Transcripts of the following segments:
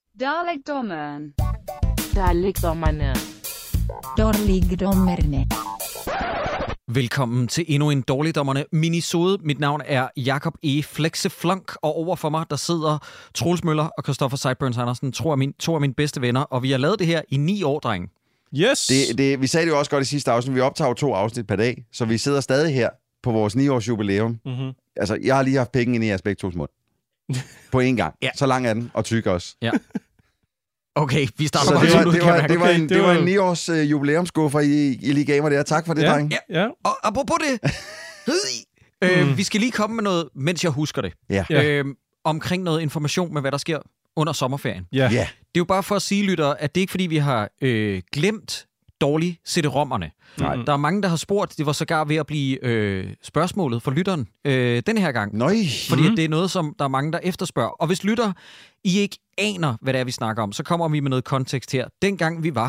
Dalekdommeren. Dalekdommerne. Dårligdommerne. Velkommen til endnu en Dårligdommerne minisode. Mit navn er Jakob E. Flexeflunk, og over for mig, der sidder Troels Møller og Christoffer Sideburns Andersen, to af mine bedste venner, og vi har lavet det her i 9 år, drenge. Yes! Vi sagde det jo også godt i sidste afsnit. Vi optager 2 afsnit per dag, så vi sidder stadig her på vores 9-års jubilæum. Mm-hmm. Altså, jeg har lige haft penge ind i jeres begge tos mund. På én gang. Ja. Så lang er den, og tyk også. Ja. Okay, vi starter så bare det var en 9-års jubilæumsskuffer, I lige gav mig der. Tak for det, dreng. Ja. Og apropos det, vi skal lige komme med noget, mens jeg husker det. Ja. Omkring noget information med, hvad der sker under sommerferien. Ja. Det er jo bare for at sige, lyttere, at det er ikke fordi, vi har glemt dårlige CD-rommerne. Der er mange, der har spurgt, det var sågar ved at blive spørgsmålet for lytteren den her gang. Nøj. Fordi det er noget, som der er mange, der efterspørger. Og hvis lytter, I ikke aner, hvad det er, vi snakker om, så kommer vi med noget kontekst her. Dengang vi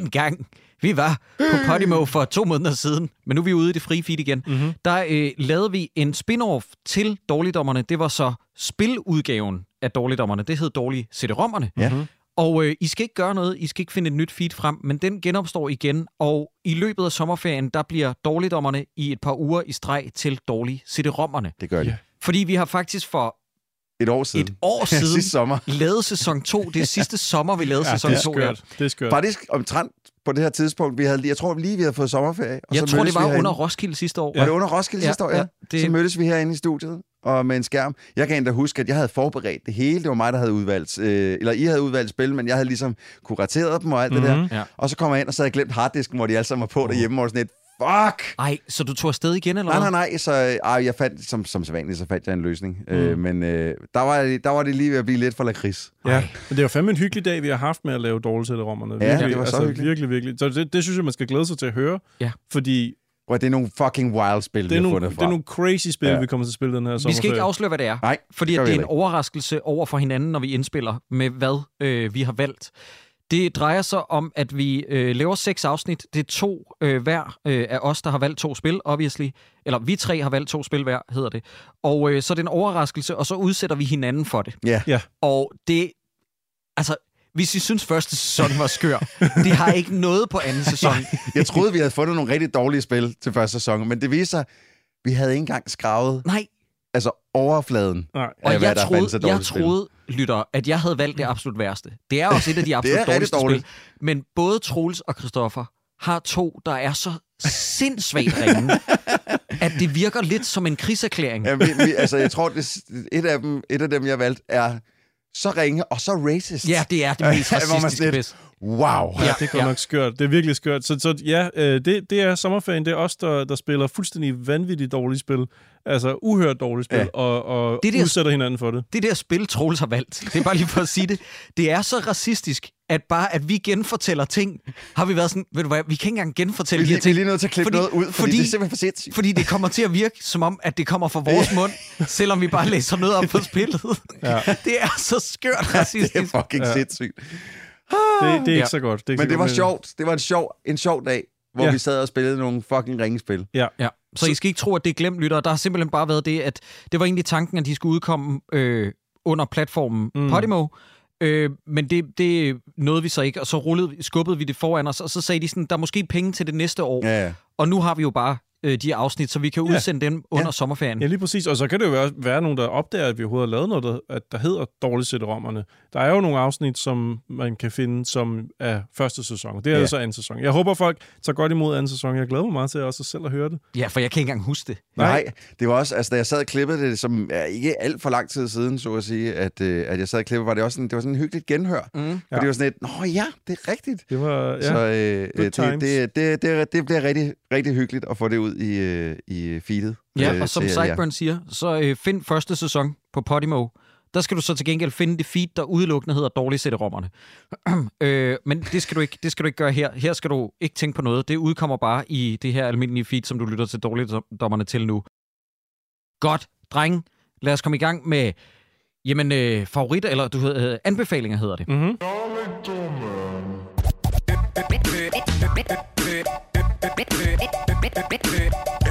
var på Podimo for 2 måneder siden, men nu er vi ude i det frie feed igen, der lavede vi en spin-off til Dårligdommerne. Det var så spiludgaven af Dårligdommerne. Det hed Dårlige CD-rommerne. Ja. Og I skal ikke gøre noget, I skal ikke finde et nyt feed frem, men den genopstår igen, og i løbet af sommerferien, der bliver Dårligdommerne i et par uger i streg til Dårlige CD-rommerne. Det gør det. Fordi vi har faktisk for et år siden sidste sommer lavet sæson 2. Det er sidste sommer, vi lavede sæson 2. Det er skørt. Faktisk omtrent på det her tidspunkt, jeg tror lige, vi havde fået sommerferie. Og jeg så tror, det var under under Roskilde sidste år. Var det under Roskilde sidste år, ja? Det... Så mødtes vi herinde i studiet og med en skærm. Jeg kan endda huske, at jeg havde forberedt det hele. Det var mig, der havde udvalgt, eller I havde udvalgt spil, men jeg havde ligesom kurateret dem og alt det der. Ja. Og så kom jeg ind, og så havde jeg glemt harddisken, hvor de alle sammen var på derhjemme, og sådan et fuck! Ej, så du tog afsted igen, eller hvad? Nej, så jeg fandt, som sædvanligt, så fandt jeg en løsning. Men der var det lige ved at blive lidt for lakrids. Ja, men det var fandme en hyggelig dag, vi har haft med at lave dårlige-rommerne. Ja, det var så hyggeligt. Virkelig. Så det synes jeg, man skal glæde sig til at høre. Ja. Fordi... det er nogle fucking wild spil, vi har fundet fra. Det er nogle crazy spil, vi kommer til at spille den her sommerferie. Vi skal ikke afsløre, hvad det er. Nej, fordi det er en overraskelse over for hinanden, når vi indspiller med, hvad vi har valgt. Det drejer sig om, at vi laver 6 afsnit. Det er 2 hver af os, der har valgt 2 spil, obviously. Eller vi 3 har valgt 2 spil hver, hedder det. Og så er det en overraskelse, og så udsætter vi hinanden for det. Ja. Og det... Altså, hvis I synes første sæson var skør, det har ikke noget på anden sæson. Jeg troede, vi havde fundet nogle rigtig dårlige spil til første sæson, men det viser sig, vi havde ikke engang skravet overfladen. Nej. Og jeg troede, lytter, at jeg havde valgt det absolut værste. Det er også et af de absolut dårligste spil. Men både Troels og Christoffer har 2, der er så sindssygt ringe, at det virker lidt som en krigserklæring. Ja, jeg tror, et af dem, jeg valgte, er så ringe og så racist. Ja, det er det mest racistiske pis. Wow. Ja, det går nok skørt. Det er virkelig skørt. Så det er sommerferien. Det er os, der spiller fuldstændig vanvittigt dårlige spil. Altså uhørt dårlige spil, og udsætter hinanden for det. Det der spil, Troels har valgt, det er bare lige for at sige det, det er så racistisk, at vi genfortæller ting, har vi været sådan, ved du hvad, vi kan ikke engang genfortælle de her ting. Vi er lige nødt til at klippe noget ud, fordi det er simpelthen for sindssygt. Fordi det kommer til at virke, som om, at det kommer fra vores mund, selvom vi bare læser noget op på spillet. Ja. Det er så skørt racistisk. Det er fucking sindssygt. Det er ikke så godt. Men det var sjovt. Det var en sjov dag, hvor vi sad og spillede nogle fucking ringespil. Ja. Så I skal ikke tro, at det er glemt, lytter. Der har simpelthen bare været det, at det var egentlig tanken, at de skulle udkomme under platformen Podimo. Men det nåede vi så ikke, og så skubbede vi det foran os, og så sagde de sådan, der er måske penge til det næste år. Ja. Og nu har vi jo bare de afsnit, så vi kan udsende dem under sommerferien. Ja, lige præcis. Og så kan det jo være nogen, der opdager, at vi overhovedet har lavet noget, der hedder Dårlige CD-rommerne. Der er jo nogle afsnit, som man kan finde, som er første sæson. Det er altså anden sæson. Jeg håber, folk tager godt imod anden sæson. Jeg glæder mig meget til også selv at høre det. Ja, for jeg kan ikke engang huske det. Nej, det var også, altså da jeg sad og klippede det, som er ikke alt for lang tid siden, så at sige, at jeg sad og klippede, var det også sådan, det var sådan en hyggeligt genhør. For det var sådan et, det er rigtigt. Det var, så det bliver rigtig, rigtig hyggeligt at få det ud i feedet. Ja, og som Sideburn siger, så find første sæson på Podimo. Der skal du så til gengæld finde det feed, der udelukkende hedder Dårlige CD-rommerne. Men det skal du ikke gøre her. Her skal du ikke tænke på noget. Det udkommer bare i det her almindelige feed, som du lytter til Dårligdommerne til nu. Godt, drenge. Lad os komme i gang med favoritter, eller anbefalinger hedder det. Mm-hmm.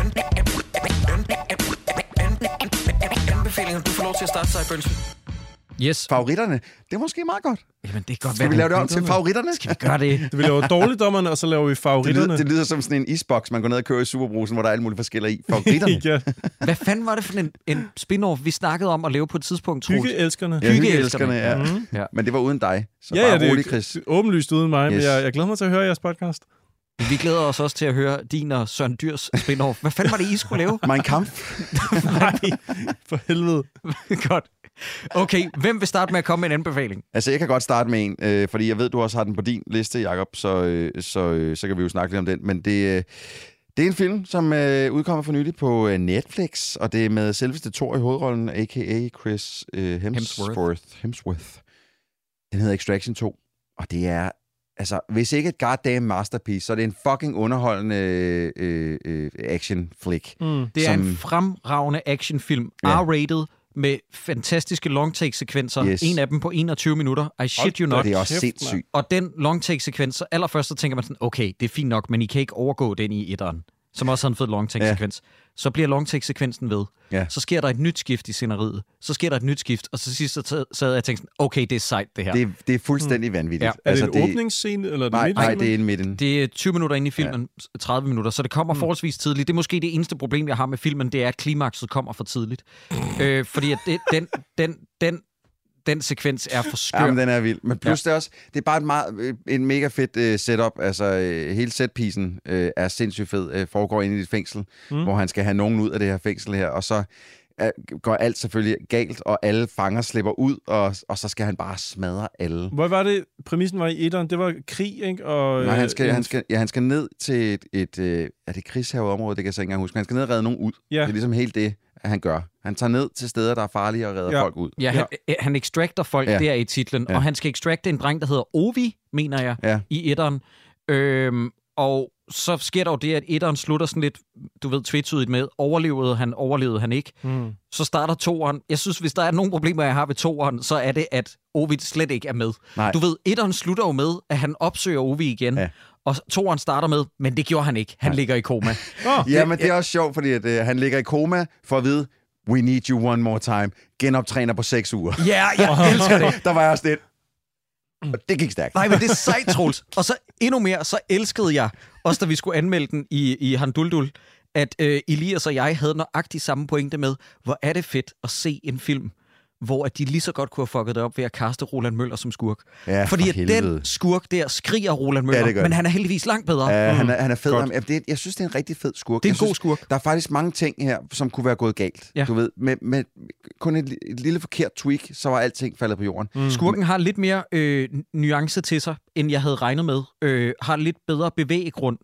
Anbefalinger, du får lov til at starte, Sideburns. Yes. Favoritterne, det er måske meget godt. Jamen, det er godt. Skal vi lave det om til favoritterne? Skal vi gøre det? Vi laver dårligdommerne, og så laver vi favoritterne. Det lyder som sådan en isboks, man går ned og kører i Superbrusen, hvor der er alle mulige forskellige i. Favoritterne? Ja. Hvad fanden var det for en spin-off, vi snakkede om at lave på et tidspunkt, Troels? Hyggeelskerne. Ja, hyggeelskerne, ja. Ja. Men det var uden dig. Så Ja, bare det rolig, Chris. er åbenlyst uden mig, Yes. men jeg glæder mig til at høre jeres podcast. Vi glæder os også til at høre din og Søren Dyrs spin-off. Hvad fanden var det, I skulle lave? Mein Kampf. Nej, for helvede. Godt. Okay, hvem vil starte med at komme med en anbefaling? Altså, jeg kan godt starte med en, fordi jeg ved, du også har den på din liste, Jacob, så kan vi jo snakke lidt om den. Men det er en film, som udkommer for nylig på Netflix, og det er med selveste Thor i hovedrollen, a.k.a. Chris Hemsworth. Den hedder Extraction 2, og det er, altså, hvis ikke et goddamn masterpiece, så er det en fucking underholdende action flick. Det er en fremragende actionfilm, R-rated, med fantastiske long-take-sekvenser. Yes. En af dem på 21 minutter. I shit you not. Det er også sindssygt. Og den long-take-sekvens, så allerførst så tænker man sådan, okay, det er fint nok, men I kan ikke overgå den i etteren, som også har en fed long-take-sekvens. Så bliver long-take-sekvensen ved. Ja. Så sker der et nyt skift i scenariet. Så sker der et nyt skift, og så sidst så sad jeg og tænkte sådan, okay, det er sejt, det her. Det er fuldstændig vanvittigt. Ja. Er det en åbningsscene, eller er det Nej, det er en midten. Det er 20 minutter inde i filmen, 30 minutter, så det kommer forholdsvis tidligt. Det er måske det eneste problem, jeg har med filmen, det er, at klimakset kommer for tidligt. Fordi at den sekvens er for skør. Jamen, den er vild. Men plus det også, det er bare en mega fed setup. Altså, hele setpicen er sindssygt fed. Foregår inde i et fængsel, hvor han skal have nogen ud af det her fængsel her, og så går alt selvfølgelig galt, og alle fanger slipper ud, og så skal han bare smadre alle. Hvor var det, præmissen var i etteren? Det var krig, ikke? Og, Nej, han skal ned til et er det krigshaveområde, det kan jeg så ikke engang huske. Han skal ned og redde nogen ud. Ja. Det er ligesom helt det, han gør. Han tager ned til steder, der er farlige, og redder folk ud. Ja, han extracter folk der i titlen, og han skal extracte en dreng, der hedder Ovi, mener jeg, i etteren. Og så sker der jo det, at etteren slutter sådan lidt, du ved, tvetydigt med, overlevede han ikke. Så starter toeren. Jeg synes, hvis der er nogle problemer, jeg har ved toeren, så er det, at Ovi slet ikke er med. Nej. Du ved, etteren slutter jo med, at han opsøger Ovi igen. Ja. Og toeren starter med, men det gjorde han ikke. Han ligger i koma. Ja, men det er også sjovt, fordi at, han ligger i koma for at vide, we need you one more time. Genoptræner på 6 uger. Ja, jeg elsker det. Der var jeg også lidt. Og det gik stærkt. Nej, men det er sejt, Troels. Og så endnu mere, så elskede jeg, også da vi skulle anmelde den i Handuldul, at Elias og jeg havde nøjagtigt samme pointe med, hvor er det fedt at se en film, hvor at de lige så godt kunne have fucket det op ved at kaste Roland Møller som skurk. Ja, fordi at den skurk der skriger Roland Møller, men han er heldigvis langt bedre. Ja, han er fed. Jeg synes, det er en rigtig fed skurk. Det er en god skurk. Der er faktisk mange ting her, som kunne være gået galt. Ja. Du ved, med kun et lille forkert tweak, så var alting faldet på jorden. Skurken har lidt mere nuance til sig, end jeg havde regnet med. Har lidt bedre bevæggrund.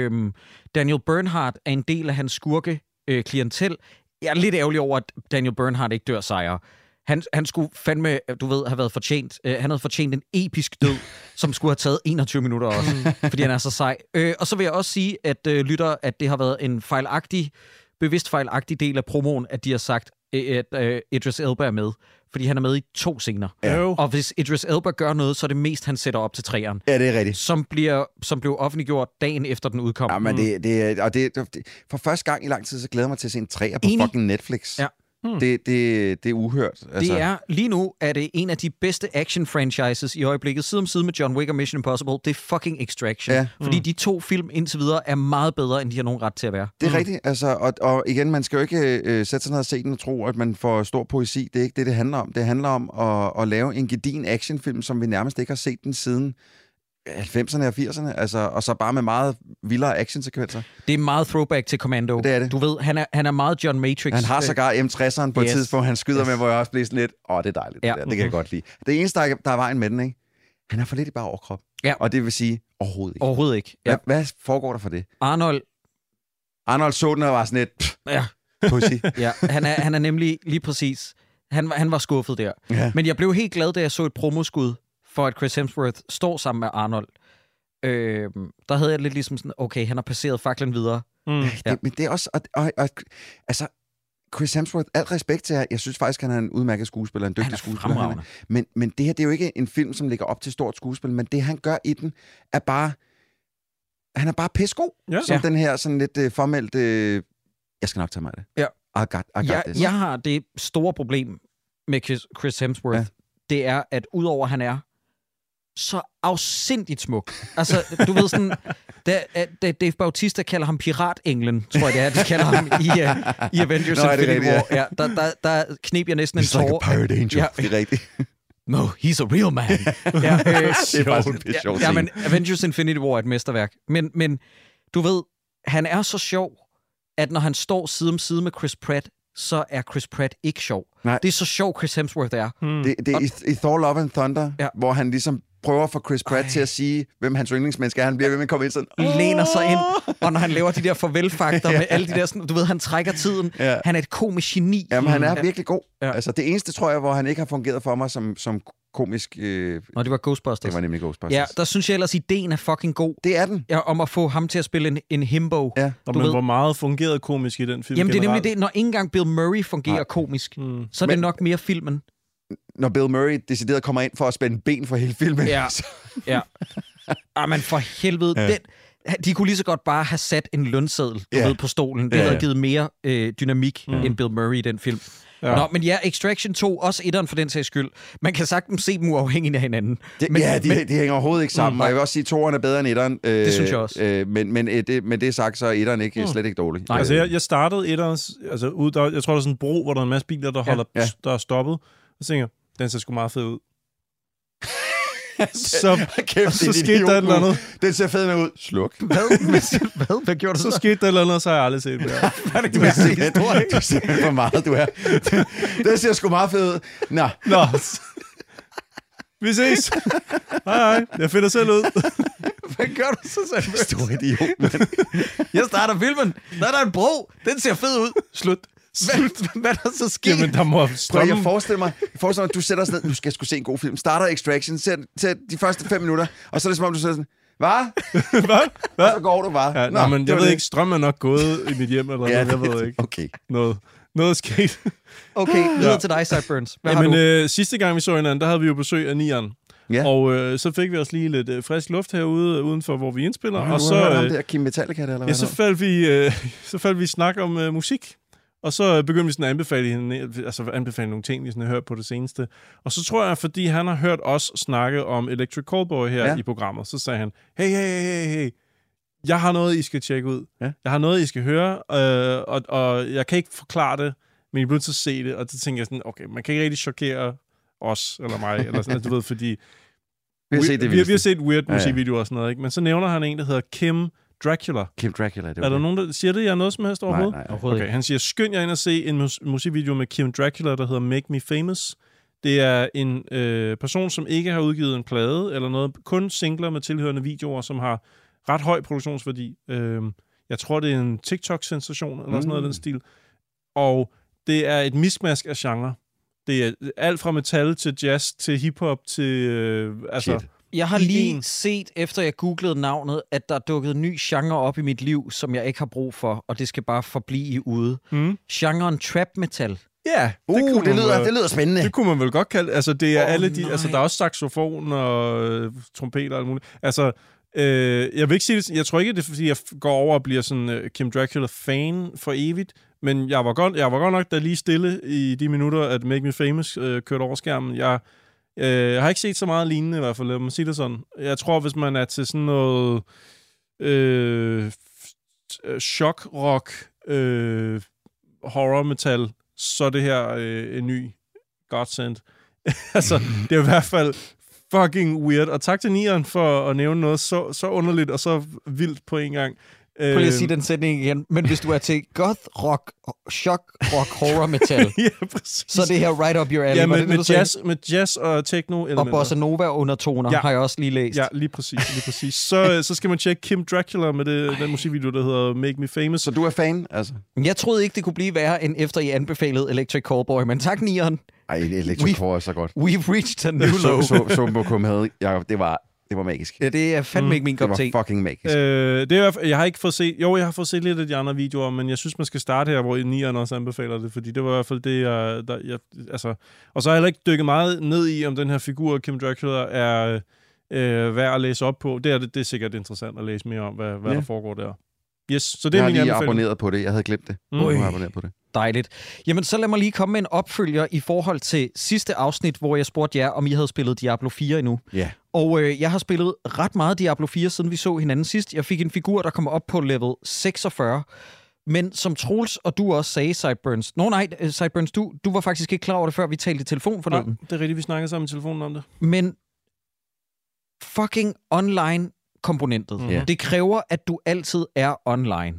Daniel Bernhardt er en del af hans skurke-klientel. Jeg er lidt ærgerlig over, at Daniel Bernhardt ikke dør sejre. Han skulle fandme, du ved, have været fortjent. Han havde fortjent en episk død, som skulle have taget 21 minutter også, fordi han er så sej. Og så vil jeg også sige, at at det har været en bevidst fejlagtig del af promoen, at de har sagt, at Idris Elba er med. Fordi han er med i 2 scener. Ja. Og hvis Idris Elba gør noget, så er det mest, han sætter op til 3'eren. Ja, det er rigtigt. Som blev offentliggjort dagen efter den udkom. Ja, men det for første gang i lang tid, så glæder jeg mig til at se en 3'er på fucking Netflix. Ja. Det er uhørt. Altså. Det er, lige nu er det en af de bedste action-franchises i øjeblikket, side om side med John Wick og Mission Impossible. Det er fucking Extraction. Ja. Fordi de 2 film indtil videre er meget bedre, end de har nogen ret til at være. Det er rigtigt. Altså, og igen, man skal jo ikke sætte sig ned og se den og tro, at man får stor poesi. Det er ikke det handler om. Det handler om at lave en gedigen actionfilm, som vi nærmest ikke har set den siden 90'erne og 80'erne, altså, og så bare med meget vildere actionsekvenser. Det er meget throwback til Commando. Det er det. Du ved, han er meget John Matrix. Han har sågar M60'eren på et tidspunkt, han skyder med, hvor jeg også bliver sådan lidt, det er dejligt. Ja. Det kan jeg godt lide. Det eneste, der er vejen med den, ikke? Han er for lidt i bare overkrop. Ja. Og det vil sige, overhovedet ikke. Overhovedet ikke. Ja. Hvad foregår der for det? Arnold så den og var sådan lidt, pussy. Ja, han er nemlig lige præcis, han var skuffet der. Ja. Men jeg blev helt glad, da jeg så et promoskud for at Chris Hemsworth står sammen med Arnold. Der havde jeg lidt ligesom sådan, okay, han har passeret faklen videre. Ja. Men det er også... altså, Chris Hemsworth, alt respekt til jer. Jeg synes faktisk, han er en udmærket skuespiller, en dygtig skuespiller. Men det her, det er jo ikke en film, som ligger op til stort skuespil, men det, han gør i den, er bare... Han er bare pissegod. Ja. Som den her sådan lidt formelt... jeg skal nok tage mig af det. Ja. I got this. Jeg har det store problem med Chris Hemsworth. Ja. det er, at udover at han er så afsindigt smuk. Altså, du ved sådan, Dave Bautista kalder ham piratenglen, tror jeg det er. De kalder ham i Avengers Infinity War. Ja, der kneb jeg næsten en tårer. He's like a pirate angel. Ja. Det er rigtigt. No, he's a real man. Det er faktisk en sjov ja, men Avengers Infinity War er et mesterværk. Men du ved, han er så sjov, at når han står side om side med Chris Pratt, så er Chris Pratt ikke sjov. Nej. Det er så sjov, Chris Hemsworth er. Det er i Thor Love and Thunder, hvor han ligesom prøver for Chris Pratt til at sige, hvem hans yndlingsmenneske er. Han bliver ved med at komme ind sådan. Læner sig ind, og når han laver de der farvelfakter med alle de der sådan, du ved, han trækker tiden. Ja. Han er et komisk geni. Jamen, han er virkelig god. Ja. Altså, det eneste, tror jeg, hvor han ikke har fungeret for mig som komisk... Og det var Ghostbusters. Det var nemlig Ghostbusters. Ja, der synes jeg ellers, ideen er fucking god. Det er den. Ja, om at få ham til at spille en himbo. Ja. Men hvor meget fungerede komisk i den film? Jamen, det er nemlig det. Når ikke engang Bill Murray fungerer komisk, så er det nok mere filmen. Når Bill Murray decideret kommer ind for at spænde ben for hele filmen. Ja, ja. Men for helvede, de kunne lige så godt bare have sat en lønseddel ved, på stolen. Det havde givet mere dynamik end Bill Murray i den film. Ja. Nå, men ja, Extraction 2, også etteren for den sags skyld. Man kan sagtens se dem uafhængigt af hinanden. De hænger overhovedet ikke sammen, og jeg vil også sige, at toeren er bedre end etteren. Det synes jeg også. Men det sagt, så er etteren ikke, slet ikke dårlig. Nej. Altså, jeg startede etteren, altså, jeg tror, der er sådan en bro, hvor der er en masse biler, der er stoppet. Og så tænker jeg, den ser sgu meget fed ud. Så skete der et eller andet. Den ser fed ud. Sluk. Hvad gjorde du så? Så skete der et eller andet, og så har jeg aldrig set det. Hvad er det, du har set? Du ser for meget, du er. Den ser sgu meget fed ud. Nå. Vi ses. Hej. Jeg finder selv ud. Hvad gør du så selv? Stor idiot, mand. Jeg starter filmen. Der er der en bro. Den ser fed ud. Slut. Hvad der så sker? Jamen, der må strømme. Jeg forestiller mig, at du sætter os ned. Du skal sgu se en god film. Starter Extraction, ser de første 5 minutter, og så er det som om, du sætter sådan, hvad? Og så går du bare. Ja, nå, men jeg ved ikke, strømmen er nok gået i mit hjem, eller noget, jeg ved ikke. Okay. Noget er sket. Okay, videre til dig, Sideburns. Jamen, sidste gang vi så hinanden, der havde vi jo besøg af Nieren. Ja. Og så fik vi også lige lidt frisk luft herude udenfor, hvor vi indspiller. Og så der Kim Metallica, eller hvad? Ja, så faldt vi i snak om musik. Og så begyndte vi sådan at anbefale nogle ting, vi sådan har hørt på det seneste. Og så tror jeg, fordi han har hørt os snakke om Electric Callboy her i programmet, så sagde han, hey, jeg har noget, I skal tjekke ud. Ja. Jeg har noget, I skal høre, og jeg kan ikke forklare det, men I bliver til at se det. Og så tænker jeg sådan, okay, man kan ikke rigtig chokere os, eller mig, eller sådan, du ved, fordi vi har set weird musikvideoer og sådan noget, ikke? Men så nævner han en, der hedder Kim Dracula. Kim Dracula, det er der nogen, der siger det? Jeg er noget som helst overhovedet? Nej, overhovedet okay, han siger, skynd jer ind og se en musikvideo med Kim Dracula, der hedder Make Me Famous. Det er en person, som ikke har udgivet en plade eller noget. Kun singler med tilhørende videoer, som har ret høj produktionsværdi. Jeg tror, det er en TikTok-sensation eller sådan noget af den stil. Og det er et miskmask af genre. Det er alt fra metal til jazz til hiphop til... Jeg har lige set, efter jeg googlede navnet, at der er dukket en ny genre op i mit liv, som jeg ikke har brug for, og det skal bare forblive i ude. Genren trap metal. Ja, det lyder spændende. Det kunne man vel godt kalde. Altså, det er alle de... Altså, der er også saxofon og trompeter og alt muligt. Altså, jeg vil ikke sige det... Jeg tror ikke, det er, fordi jeg går over og bliver sådan Kim Dracula-fan for evigt, men jeg var godt nok da lige stille i de minutter, at Make Me Famous kørte over skærmen. Jeg har ikke set så meget lignende i hvert fald, lad mig sige det sådan. Jeg tror, hvis man er til sådan noget shock-rock, horror-metal, så er det her en ny godsend. Altså, det er i hvert fald fucking weird. Og tak til Nieren for at nævne noget så underligt og så vildt på en gang. Prøv lige at sige den sætning igen. Men hvis du er til goth rock, shock rock, horror metal, ja, så er det her right up your alley. Ja, med jazz og techno-elementer. Og bossa nova undertoner har jeg også lige læst. Ja, lige præcis. Så skal man tjekke Kim Dracula med den musikvideo, der hedder Make Me Famous. Så du er fan, altså? Jeg troede ikke, det kunne blive værre, end efter I anbefalede Electric Callboy. Men tak, Nieren. Ej, Electric Callboy er så godt. We've reached a new low. Så Bokum havde, Jacob, det var magisk. Ja, det er fandme ikke min kop te. Det var fucking magisk. Jeg har ikke fået set... Jo, jeg har fået set lidt af de andre videoer, men jeg synes, man skal starte her, hvor Nieren også anbefaler det, fordi det var i hvert fald det, jeg og så har jeg heller ikke dykket meget ned i, om den her figur, Kim Dracula, er værd at læse op på. Det er sikkert interessant at læse mere om, hvad der foregår der. Yes, så det Jeg er har min lige anbefaling. abonneret på det. Jeg havde glemt det. Nu har jeg abonneret på det. Dejligt. Jamen, så lad mig lige komme med en opfølger i forhold til sidste afsnit, hvor jeg spurgte jer, om I havde spillet Diablo 4 endnu. Ja. Og jeg har spillet ret meget Diablo 4, siden vi så hinanden sidst. Jeg fik en figur, der kommer op på level 46. Men som Troels og du også sagde, Sideburns... Sideburns, du var faktisk ikke klar over det, før vi talte i telefon forleden. Nej, det er rigtigt, vi snakkede sammen i telefonen om det. Men fucking online-komponentet, det kræver, at du altid er online.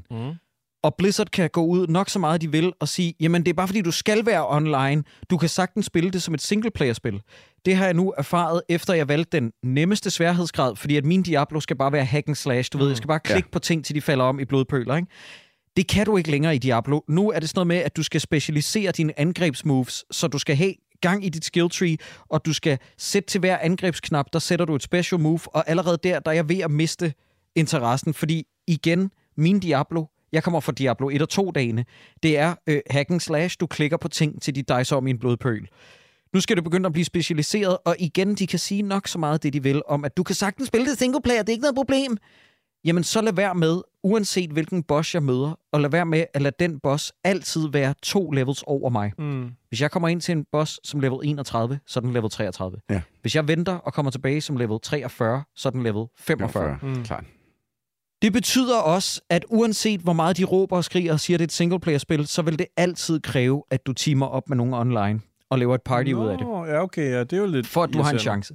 Og Blizzard kan gå ud nok så meget, de vil, og sige, jamen det er bare fordi, du skal være online. Du kan sagtens spille det som et singleplayer-spil. Det har jeg nu erfaret, efter jeg valgte den nemmeste sværhedsgrad, fordi at min Diablo skal bare være hack and slash. Du ved, jeg skal bare klikke på ting, til de falder om i blodpøler, ikke? Det kan du ikke længere i Diablo. Nu er det sådan noget med, at du skal specialisere dine angrebsmoves, så du skal have gang i dit skill tree, og du skal sætte til hver angrebsknap, der sætter du et special move, og allerede der er jeg ved at miste interessen, fordi igen, min Diablo, jeg kommer fra Diablo 1 og 2 dagene, det er hack and slash, du klikker på ting, til de dicer om i en blodpøl. Nu skal det begynde at blive specialiseret, og igen, de kan sige nok så meget det, de vil, om at du kan sagtens spille det single player, det er ikke noget problem. Jamen, så lad være med, uanset hvilken boss jeg møder, og lad være med at lade den boss altid være 2 levels over mig. Hvis jeg kommer ind til en boss som level 31, så er den level 33. Ja. Hvis jeg venter og kommer tilbage som level 43, så er den level 45. Klart. Det betyder også, at uanset hvor meget de råber og skriger og siger, at det er et singleplayer-spil, så vil det altid kræve, at du teamer op med nogen online og laver et party ud af det. Ja, okay, ja, det er jo lidt... For at du har en chance.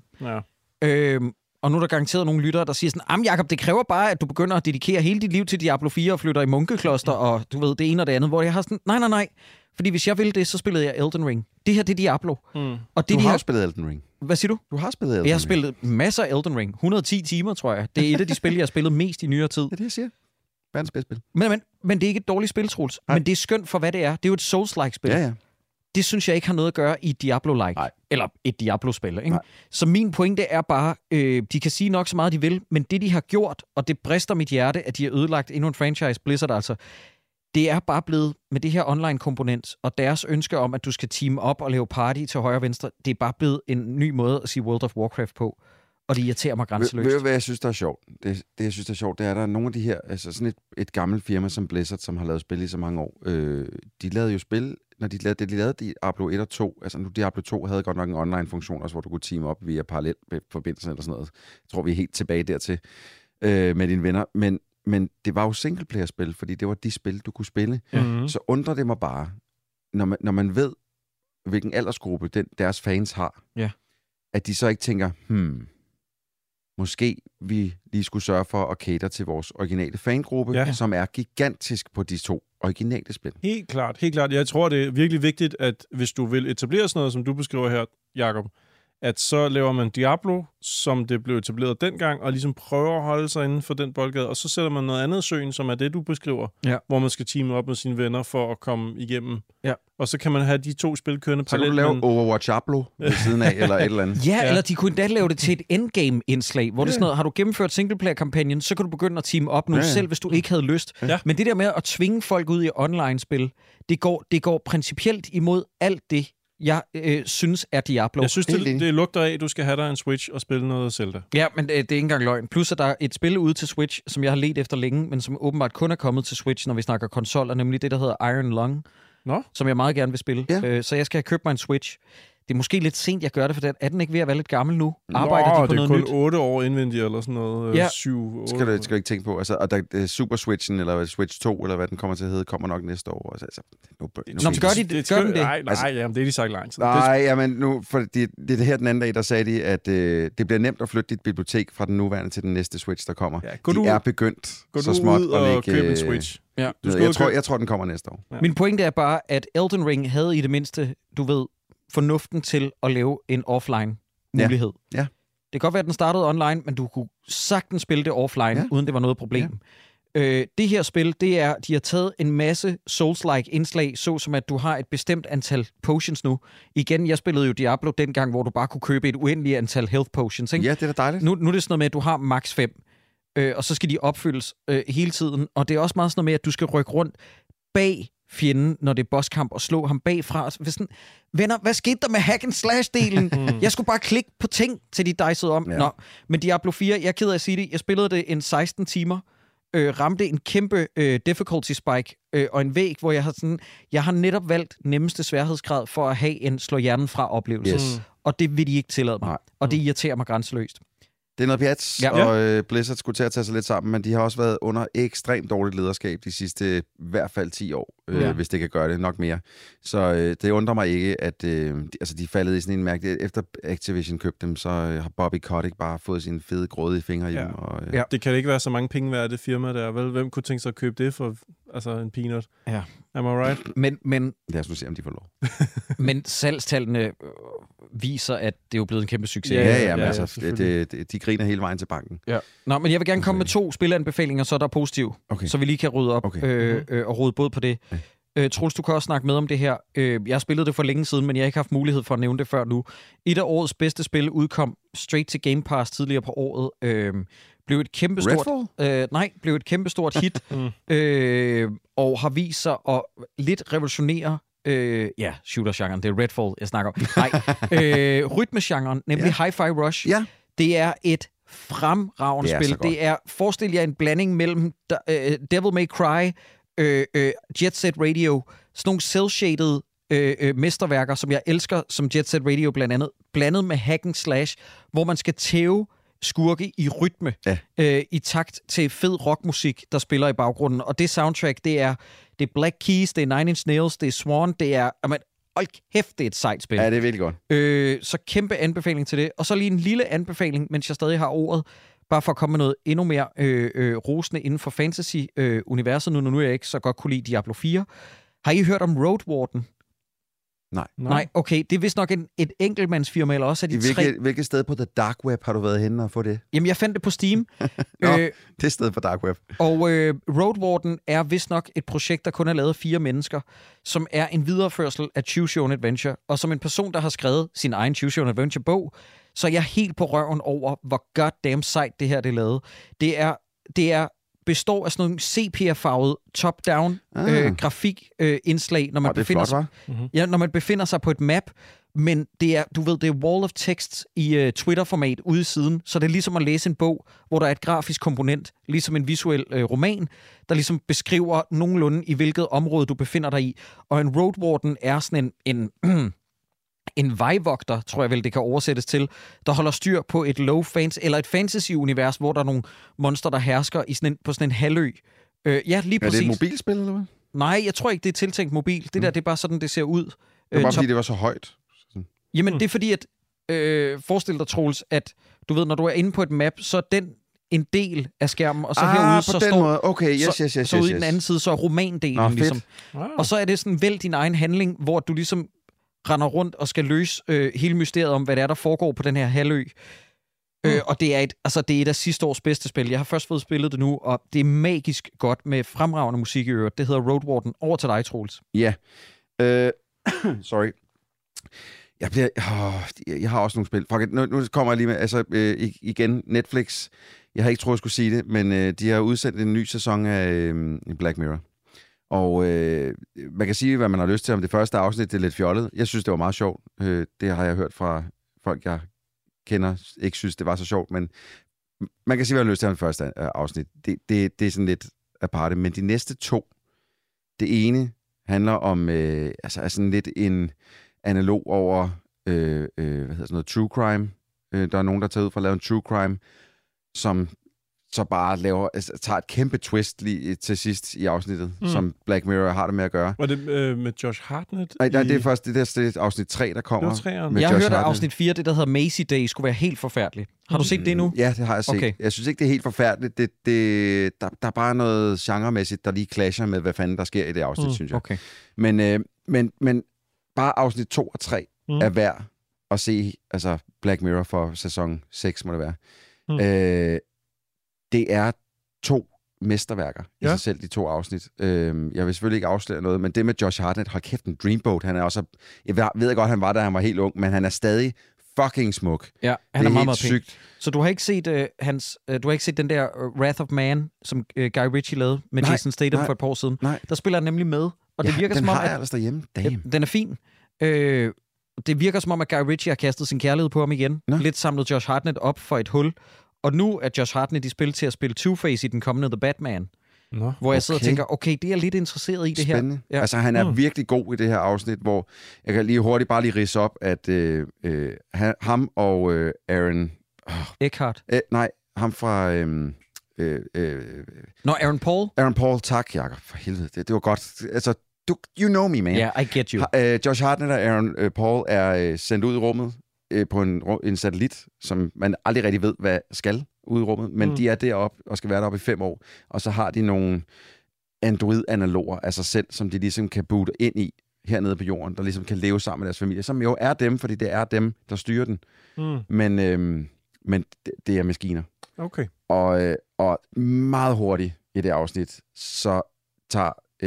Ja. Og nu er der garanteret nogle lyttere, der siger sådan, Jacob, det kræver bare, at du begynder at dedikere hele dit liv til Diablo 4 og flytter i munkekloster, og du ved, det ene og det andet, hvor jeg har sådan, nej. Fordi hvis jeg ville det, så spillede jeg Elden Ring. Det her, det er Diablo. Og det Du har spillet Elden Ring. Hvad siger du? Du har spillet Elden Ring. Jeg har spillet masser af Elden Ring. 110 timer, tror jeg. Det er et af de spil, jeg har spillet mest i nyere tid. Det er det, jeg siger. Verdens bedste spil. Men det er ikke et dårligt spil, Troels. Men det er skønt for, hvad det er. Det er jo et Souls-like spil. Ja. Det synes jeg ikke har noget at gøre i Diablo-like. Nej. Eller et Diablo-spil. Ikke? Nej. Så min pointe er bare, de kan sige nok så meget, de vil, men det, de har gjort, og det brister mit hjerte, at de har ødelagt endnu en franchise, Blizzard altså, det er bare blevet med det her online-komponent, og deres ønske om, at du skal team op og lave party til højre og venstre, det er bare blevet en ny måde at sige World of Warcraft på. Og det irriterer mig grænseløst. Ved du, hvad jeg synes, der er sjovt? Det jeg synes, der er sjovt, det er, at der er nogle af de her, altså sådan et gammelt firma som Blizzard, som har lavet spil i så mange år. De lavede jo spil, når de lavede Diablo 1 og 2, altså nu Diablo 2 havde godt nok en online-funktion, også hvor du kunne team op via parallel forbindelse eller sådan noget. Jeg tror, vi er helt tilbage dertil med dine venner. Men det var jo singleplayer-spil, fordi det var de spil, du kunne spille. Mm-hmm. Så undrer det mig bare, når man ved, hvilken aldersgruppe deres fans har, at de så ikke tænker, måske vi lige skulle sørge for at cater til vores originale fangruppe, som er gigantisk på de 2 originale spil. Helt klart. Jeg tror, det er virkelig vigtigt, at hvis du vil etablere sådan noget, som du beskriver her, Jacob, at så laver man Diablo, som det blev etableret dengang, og ligesom prøver at holde sig inden for den boldgade, og så sætter man noget andet i søen, som er det, du beskriver, hvor man skal teame op med sine venner for at komme igennem. Ja. Og så kan man have de 2 spil kørende parallelt. Så kan du lave Overwatch Diablo ved siden af, eller et eller andet. Ja, eller de kunne endda lave det til et endgame-indslag, hvor det er sådan noget, har du gennemført singleplayer-kampagnen, så kan du begynde at teame op nu, selv hvis du ikke havde lyst. Ja. Men det der med at tvinge folk ud i online-spil, det går principielt imod alt det, jeg synes er Diablo. Jeg synes, det lugter af, at du skal have dig en Switch og spille noget Zelda. Ja, men det er ikke engang løgn. Plus, at der er et spil ude til Switch, som jeg har let efter længe, men som åbenbart kun er kommet til Switch, når vi snakker konsoller, nemlig det, der hedder Iron Lung, som jeg meget gerne vil spille. Ja. Så jeg skal have købt mig en Switch. Det er måske lidt sent, jeg gør det, for er den ikke ved at være lidt gammel nu? Arbejder de på noget nyt? Det er kun 8 år indvendigt, eller sådan noget. Ja. 7-8 skal du ikke tænke på. Altså, og der Super Switchen, eller Switch 2, eller hvad den kommer til at hedde, kommer nok næste år. Altså, gør den det? Nej, jamen, det er de sagt lang tid. Nej, jamen nu, for det her den anden dag, der sagde de, at det bliver nemt at flytte dit bibliotek fra den nuværende til den næste Switch, der kommer. Ja, de er begyndt så småt at lægge... købe en Switch. Ja. Jeg tror, den kommer næste år. Ja. Min pointe er bare, at Elden Ring havde i det mindste, du ved, fornuften til at lave en offline-mulighed. Ja. Det kan godt være, at den startede online, men du kunne sagtens spille det offline, uden det var noget problem. Ja. Det her spil, det er, de har taget en masse Souls-like indslag, såsom at du har et bestemt antal potions nu. Igen, jeg spillede jo Diablo dengang, hvor du bare kunne købe et uendeligt antal health potions. Ikke? Ja, det er da dejligt. Nu er det sådan noget med, at du har max 5, og så skal de opfyldes hele tiden. Og det er også meget sådan noget med, at du skal rykke rundt bag fjenden, når det er bosskamp, og slå ham bagfra. Sådan, venner, hvad skete der med hack and slash-delen? Jeg skulle bare klikke på ting, til de dicede om. Ja. Nå, men Diablo 4, jeg er ked af at sige det, jeg spillede det en 16 timer, ramte en kæmpe difficulty spike og en væg, hvor jeg har netop valgt nemmeste sværhedsgrad for at have en slå hjernen fra oplevelse. Yes. Og det vil de ikke tillade mig. Nej. Og det irriterer mig grænseløst. Det er noget pjat, og Blizzard skulle til at tage sig lidt sammen, men de har også været under ekstremt dårligt lederskab de sidste i hvert fald 10 år, hvis det kan gøre det, nok mere. Så det undrer mig ikke, at de faldet i sådan en mærke. Efter Activision købte dem, så har Bobby Kotick bare fået sine fede grådige fingre i dem. Og, Det kan ikke være så mange penge værd, det firma der. Vel? Hvem kunne tænke sig at købe det for en peanut? Ja. Am I right? Men lad os nu se, om de får lov. Men salgstallene viser, at det er jo blevet en kæmpe succes. De griner hele vejen til banken. Ja. Nå, men jeg vil gerne komme med 2 spilleanbefalinger, så der er positiv. Okay. Så vi lige kan rydde op og rode både på det. Troels, du kan også snakke med om det her. Jeg har spillet det for længe siden, men jeg har ikke haft mulighed for at nævne det før nu. Et af årets bedste spil udkom straight til Game Pass tidligere på året. Blev et kæmpestort hit, og har vist sig at lidt revolutionere shooter-genren. Det er Redfall, jeg snakker om. Rytmegenren, nemlig Hi-Fi Rush. Ja. Det er et fremragende spil. Det er, forestil jer en blanding mellem Devil May Cry, Jet Set Radio, sådan nogle cel-shaded mesterværker, som jeg elsker, som Jet Set Radio blandt andet, blandet med hack and slash, hvor man skal tæve skurke i rytme, i takt til fed rockmusik, der spiller i baggrunden. Og det soundtrack, det er Black Keys, det er Nine Inch Nails, det er Swan, det er... Hold kæft, det er et sejt spil. Ja, det er virkelig godt. Så kæmpe anbefaling til det. Og så lige en lille anbefaling, mens jeg stadig har ordet, bare for at komme med noget endnu mere rosende inden for fantasy-universet, nu jeg ikke så godt kunne lide Diablo 4. Har I hørt om Road Warden? Nej, okay. Det er vist nok et enkeltmandsfirma, eller også er de Hvilket sted på The Dark Web har du været henne og få det? Jamen, jeg fandt det på Steam. Det sted på Dark Web. Og Road Warden er vist nok et projekt, der kun er lavet af 4 mennesker, som er en videreførsel af Choose Your Own Adventure. Og som en person, der har skrevet sin egen Choose Your Own Adventure-bog, så er jeg helt på røven over, hvor goddamn sejt det her det er lavet. Det består af sådan nogle sepia-farvet top-down grafikindslag, når man befinder sig. Når man befinder sig på et map, men det er, det er wall of text i Twitter-format ude i siden, så det er ligesom at læse en bog, hvor der er et grafisk komponent, ligesom en visuel roman, der ligesom beskriver nogenlunde i hvilket område du befinder dig i. Og en Road Warden er sådan en vejvogter, tror jeg vel, det kan oversættes til, der holder styr på et eller et fantasy-univers, hvor der er nogle monster, der hersker på sådan en halvø. Ja, lige præcis. Er det et mobilspil, eller hvad? Nej, jeg tror ikke, det er tiltænkt mobil. Det der, det er bare sådan, det ser ud. Det var bare, fordi det var så højt. Jamen, det er fordi, at forestil dig, Troels, at du ved, når du er inde på et map, så er den en del af skærmen, og så herude, så står... Måde. Okay, yes. Så ude i den anden side, så er romandelen, ligesom. Og så er det sådan, vælg din egen handling, hvor du ligesom render rundt og skal løse hele mysteriet om, hvad det er, der foregår på den her halvø. Og det er et af sidste års bedste spil. Jeg har først fået spillet det nu, og det er magisk godt med fremragende musik i øvrigt. Det hedder Road Warden. Over til dig, Troels. Ja. Sorry. Jeg har også nogle spil. Fuck it. Nu kommer jeg lige med, igen, Netflix. Jeg har ikke troet, jeg skulle sige det, men de har udsendt en ny sæson af Black Mirror. Og man kan sige, hvad man har lyst til om det første afsnit. Det er lidt fjollet. Jeg synes, det var meget sjovt. Det har jeg hørt fra folk, jeg kender. Ikke synes, det var så sjovt, men man kan sige, hvad man har lyst til om det første afsnit. Det er sådan lidt aparte. Men de næste 2, det ene handler om sådan lidt en analog over noget true crime. Der er nogen, der tager ud for at lave en true crime, som så bare tager et kæmpe twist lige til sidst i afsnittet, som Black Mirror har det med at gøre. Var det med Josh Hartnett? Nej, det er først det er afsnit 3, der kommer. Jeg har hørt, at afsnit 4, det der hedder Macy Day, skulle være helt forfærdeligt. Har du set det nu? Ja, det har jeg set. Okay. Jeg synes ikke, det er helt forfærdeligt. Der er bare noget genremæssigt, der lige clasher med, hvad fanden der sker i det afsnit, synes jeg. Okay. Men bare afsnit 2 og 3 er værd at se, altså Black Mirror for sæson 6, må det være. Det er 2 mesterværker i sig selv, de 2 afsnit. Jeg vil selvfølgelig ikke afsløre noget, men det med Josh Hartnett, hold kæft, en dreamboat. Han er også, jeg ved godt, han var der, han var helt ung, men han er stadig fucking smuk. Ja, han er meget, meget sygt. Så du har ikke set du har ikke set den der Wrath of Man, som Guy Ritchie lavede med Jason Statham for et par år siden? Nej. Der spiller han nemlig med, og det virker som om, den har jeg ellers derhjemme. Den er fin. Det virker som om, at Guy Ritchie har kastet sin kærlighed på ham igen. Lidt samlet Josh Hartnett op for et hul, Og nu er Josh Hartnett i spil til at spille Two-Face i den kommende The Batman. Nå. Hvor jeg sidder og tænker, okay, det er jeg lidt interesseret i det Spændende. her. Ja. Altså, han er virkelig god i det her afsnit, hvor jeg kan lige hurtigt bare lige ridse op, at ham og Aaron... Eckhart. Nej, ham fra... Aaron Paul? Aaron Paul, tak, Jacob. For helvede, det var godt. Altså, you know me, man. Yeah, I get you. Josh Hartnett og Aaron Paul er sendt ud i rummet på en satellit, som man aldrig rigtig ved, hvad skal ud i rummet, men de er deroppe og skal være deroppe i 5 år, og så har de nogle android-analoger af sig selv, som de ligesom kan boote ind i hernede på jorden, der ligesom kan leve sammen med deres familie, som jo er dem, fordi det er dem, der styrer den. Men det er maskiner. Okay. Og meget hurtigt i det afsnit, så tager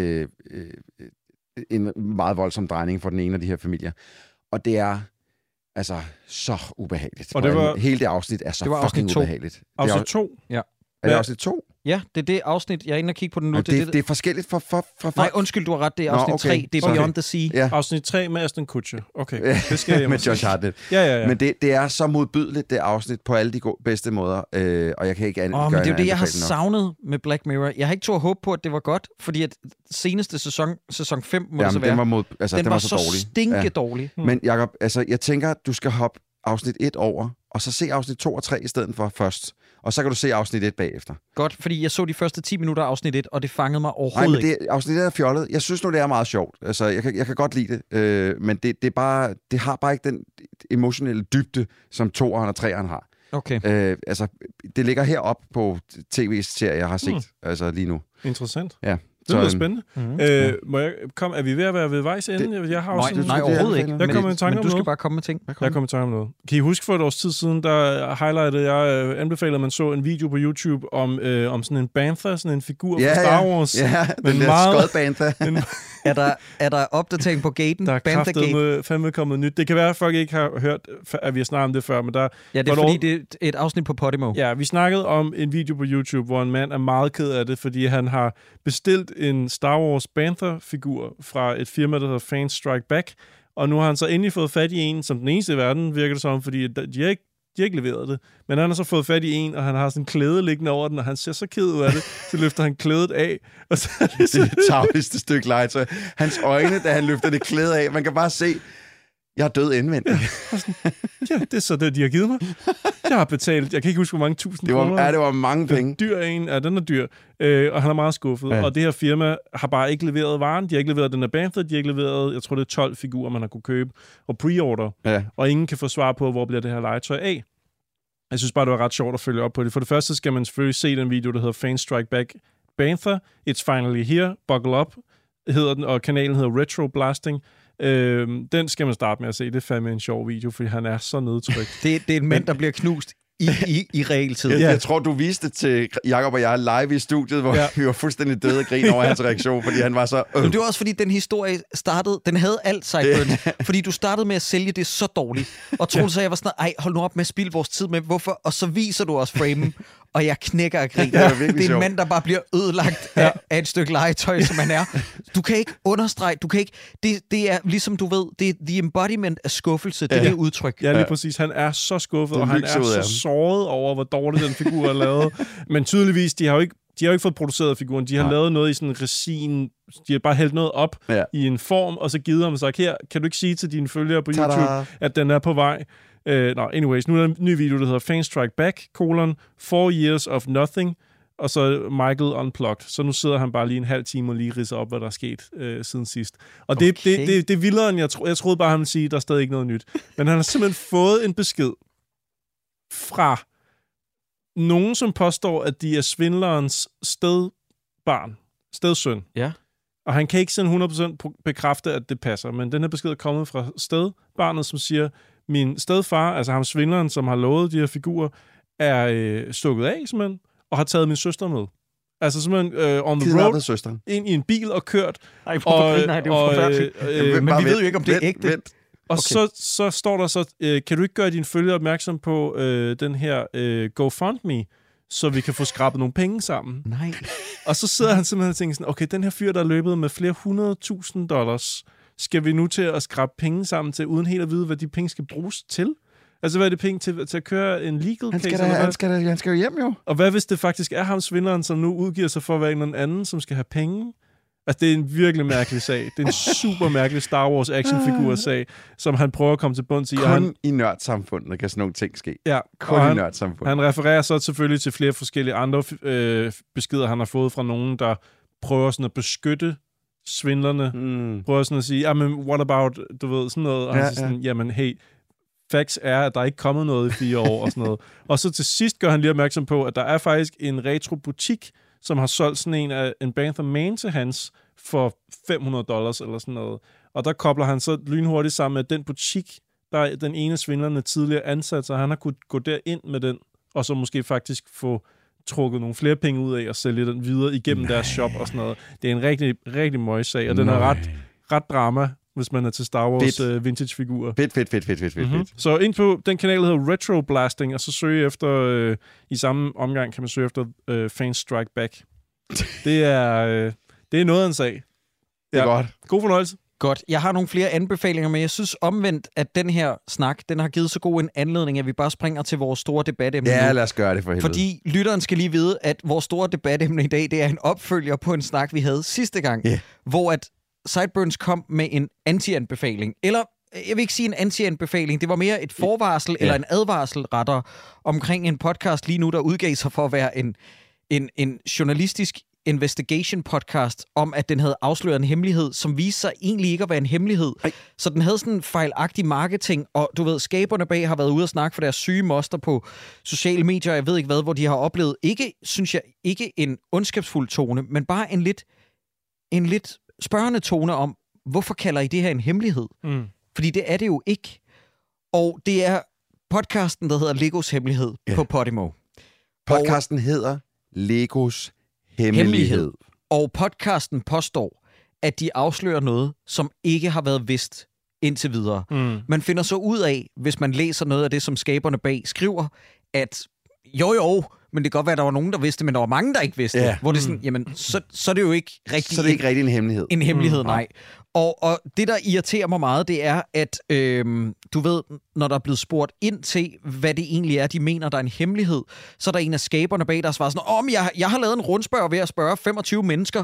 en meget voldsom drejning for den ene af de her familier. Og det er altså så ubehageligt. Og det var, hele det afsnit er så det var fucking afsnit 2. ubehageligt. Afsnit 2? Ja. Er det afsnit 2? Ja, det er det afsnit. Jeg er inde og kigge på den nu. Det er forskelligt fra... Nej, undskyld, du har ret. Det er afsnit 3. Det er Beyond the Sea. Ja. Afsnit 3 med Ashton Kutcher. Okay, det skal jeg med Josh Hartnett. Ja. Men det er så modbydeligt, det afsnit, på alle de bedste måder. Og jeg kan ikke gøre men det er jo det, jeg har savnet med Black Mirror. Jeg har ikke turde håbe på, at det var godt, fordi at seneste sæson 5 må det så være. Den var så stinke dårlig. Men Jacob, altså, jeg tænker, at du skal hoppe afsnit 1 over, og så se afsnit 2 og 3 i stedet for først. Og så kan du se afsnit 1 bagefter. Godt, fordi jeg så de første 10 minutter af afsnit 1, og det fangede mig overhovedet ikke. Afsnit 1 er fjollet. Jeg synes nu, det er meget sjovt. Altså, jeg kan godt lide det. Men det har bare ikke den emotionelle dybde, som 2'eren og 3'eren har. Okay. Altså, det ligger herop på tv-serier, jeg har set altså lige nu. Interessant. Ja. Det lyder spændende. Er vi ved at være ved vejs ende? Jeg har også nej, overhovedet ikke. Men du skal bare komme med ting. Jeg kommer i tanke om noget. Kan I huske for et års tid siden, der highlightede jeg, anbefalede, at man så en video på YouTube om sådan en Bantha, sådan en figur fra Star Wars. Ja, den der skodbantha. Er der opdatering på gaten? Der er fandme kommet nyt. Det kan være, at folk ikke har hørt, at vi har snakket om det før, men der... Ja, det er fordi, det er et afsnit på Podimo. Ja, vi snakkede om en video på YouTube, hvor en mand er meget ked af det, fordi han har bestilt en Star Wars Bantha-figur fra et firma, der hedder Fans Strike Back, og nu har han så endelig fået fat i en, som den eneste i verden, virker det som, fordi de har ikke leveret det. Men han har så fået fat i en, og han har sådan en klæde liggende over den, og han ser så ked ud af det, så løfter han klædet af. Og så det er det tavligste stykke legetøj. Hans øjne, da han løfter det klæde af, man kan bare se, jeg er død indvendigt. Ja, det er så det, de har givet mig. Jeg har betalt, jeg kan ikke huske, hvor mange tusind kroner. Ja, det var mange penge. Dyr en, ja, den er dyr. Og han er meget skuffet. Ja. Og det her firma har bare ikke leveret varen. De har ikke leveret den her Bantha. De har ikke leveret, jeg tror det er 12 figurer, man har kunne købe. Og pre-order. Ja. Og ingen kan få svar på, hvor bliver det her legetøj af. Jeg synes bare, det var ret sjovt at følge op på det. For det første skal man selvfølgelig se den video, der hedder Fans Strike Back Bantha. It's finally here. Buckle up hedder den, og kanalen hedder Retro Blasting. Den skal man starte med at se. Det er fandme en sjov video, fordi han er så nedtrykt. Det er en mand, der bliver knust i realtid. Jeg tror, du viste til Jacob og jeg live i studiet, hvor vi var fuldstændig døde og grin over hans reaktion, fordi han var så... Men det var også, fordi den historie startede... Den havde alt Sideburns, fordi du startede med at sælge det så dårligt. Og Troels sagde, jeg var sådan, ej, hold nu op med at spilde vores tid med, hvorfor? Og så viser du os framen, og jeg knækker af grin. Det er en mand, der bare bliver ødelagt af et stykke legetøj, som han er. Du kan ikke understrege, du kan ikke... Det er ligesom du ved, det er the embodiment af skuffelse, det er det udtryk. Ja, lige præcis. Han er så skuffet, og han er så såret over, hvor dårligt den figur er lavet. Men tydeligvis, de har jo ikke fået produceret figuren. De har lavet noget i sådan en resin. De har bare hældt noget op i en form, og så givet ham og sagt, her, kan du ikke sige til dine følgere på YouTube, at den er på vej? Anyways, nu er der en ny video, der hedder Fans Strike Back, 4 Years of Nothing, og så Michael Unplugged. Så nu sidder han bare lige en halv time og lige ridser op, hvad der er sket siden sidst. Og det er vildere, end jeg troede bare, han ville sige, der er stadig ikke noget nyt. Men han har simpelthen fået en besked fra nogen, som påstår, at de er svindlerens stedsøn. Ja. Og han kan ikke sådan 100% bekræfte, at det passer, men den her besked er kommet fra stedbarnet, som siger, min stedfar, altså ham svindleren, som har lovet de her figurer, er stukket af, simpelthen, og har taget min søster med. Altså simpelthen on the road, ind i en bil og kørt. Nej, det er jo forfærdeligt. Men vi ved jo ikke, om det er ægte. Og så står der så, kan du ikke gøre dine følgere opmærksom på den her GoFundMe, så vi kan få skrabet nogle penge sammen? Nej. Og så sidder han simpelthen og tænker sådan, okay, den her fyr, der er løbet med flere $100,000, skal vi nu til at skrabe penge sammen til, uden helt at vide, hvad de penge skal bruges til? Altså, hvad er det penge til at køre en legal case? Han skal jo hjem, jo. Og hvad hvis det faktisk er ham svindleren, som nu udgiver sig for at være en eller anden, som skal have penge? Altså, det er en virkelig mærkelig sag. Det er en super mærkelig Star Wars actionfigur-sag, som han prøver at komme til bunds i. Kun i nørdssamfundet kan sådan nogle ting ske. Ja, kun i nørdssamfundet. Han refererer så selvfølgelig til flere forskellige andre beskeder, han har fået fra nogen, der prøver sådan at beskytte svindlerne. Prøver sådan at sige, men what about, du ved, sådan noget. Og han siger sådan, jamen, hey, facts er, at der ikke er kommet noget i 4 år og sådan noget. Og så til sidst gør han lige opmærksom på, at der er faktisk en retro-butik, som har solgt sådan en Bantha Mane til hans for $500 eller sådan noget. Og der kobler han så lynhurtigt sammen med den butik, der den ene svindlerne tidligere ansat, så han har kunnet gå derind med den, og så måske faktisk få trukket nogle flere penge ud af og sælge den videre igennem deres shop og sådan noget. Det er en rigtig, rigtig møgsag, og den er ret drama, hvis man er til Star Wars vintage-figurer. Fedt. Så ind på den kanal, der hedder Retro Blasting, og så søge efter, i samme omgang kan man søge efter Fans Strike Back. Det er noget af en sag. Det er godt. God fornøjelse. Godt. Jeg har nogle flere anbefalinger, men jeg synes omvendt, at den her snak, den har givet så god en anledning, at vi bare springer til vores store debatemne. Ja, lad os gøre det for helvede. Fordi lytteren skal lige vide, at vores store debatemne i dag, det er en opfølger på en snak, vi havde sidste gang, hvor at Sideburns kom med en anti-anbefaling. Eller, jeg vil ikke sige en anti-anbefaling, det var mere et forvarsel eller en advarsel rettere omkring en podcast lige nu, der udgav sig for at være en journalistisk investigation podcast om, at den havde afsløret en hemmelighed, som viste sig egentlig ikke at være en hemmelighed. Ej. Så den havde sådan en fejlagtig marketing, og du ved, skaberne bag har været ude og snakke for deres syge moster på sociale medier, jeg ved ikke hvad, hvor de har oplevet, synes jeg, ikke en ondskabsfuld tone, men bare en lidt spørgende tone om, hvorfor kalder I det her en hemmelighed? Fordi det er det jo ikke. Og det er podcasten, der hedder Legos Hemmelighed på Podimo. Podcasten hedder Legos Hemmelighed. Og podcasten påstår, at de afslører noget, som ikke har været vidst indtil videre. Man finder så ud af, hvis man læser noget af det, som skaberne bag skriver, at jo, men det kan godt være, at der var nogen, der vidste, men der var mange, der ikke vidste. Ja. Hvor det er sådan, jamen, så er det jo ikke rigtig... Så er det ikke rigtig en hemmelighed. En hemmelighed, nej. Og det, der irriterer mig meget, det er, at du ved, når der er blevet spurgt ind til, hvad det egentlig er, de mener, der er en hemmelighed, så er der en af skaberne bag, der svarer sådan, jeg har lavet en rundspørg ved at spørge 25 mennesker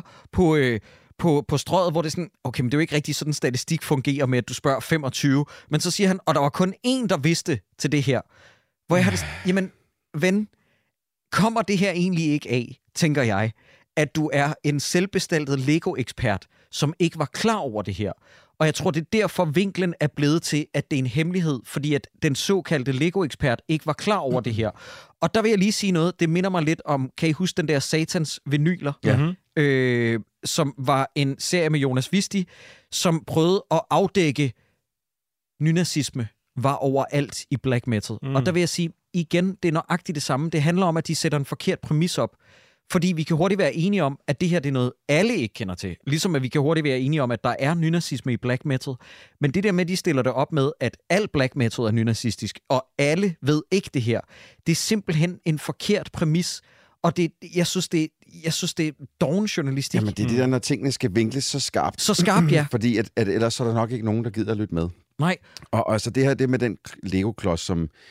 på strøget, hvor det er sådan, okay, men det er jo ikke rigtig sådan en statistik fungerer med, at du spørger 25. Men så siger han, og der var kun én, der vidste til det her. Hvor jeg har det sådan, jamen, ven, kommer det her egentlig ikke af, tænker jeg, at du er en selvbestaltet Lego-ekspert, som ikke var klar over det her. Og jeg tror, det er derfor vinklen er blevet til, at det er en hemmelighed, fordi at den såkaldte Lego-ekspert ikke var klar over det her. Og der vil jeg lige sige noget, det minder mig lidt om, kan I huske den der Satans vinyler? Ja. Som var en serie med Jonas Visti, som prøvede at afdække nynazisme var overalt i black metal. Og der vil jeg sige, igen, det er nøjagtigt det samme. Det handler om, at de sætter en forkert præmis op. Fordi vi kan hurtigt være enige om, at det her det er noget, alle ikke kender til. Ligesom at vi kan hurtigt være enige om, at der er nynazisme i black metal. Men det der med, at de stiller det op med, at al black metal er nynazistisk, og alle ved ikke det her, det er simpelthen en forkert præmis. Og jeg synes, det er doven journalistik. Jamen, det er det der, når tingene skal vinkles så skarpt. Så skarpt, ja. Fordi at ellers er der nok ikke nogen, der gider at lytte med. Nej. Og så det her, det med den Lego-klods,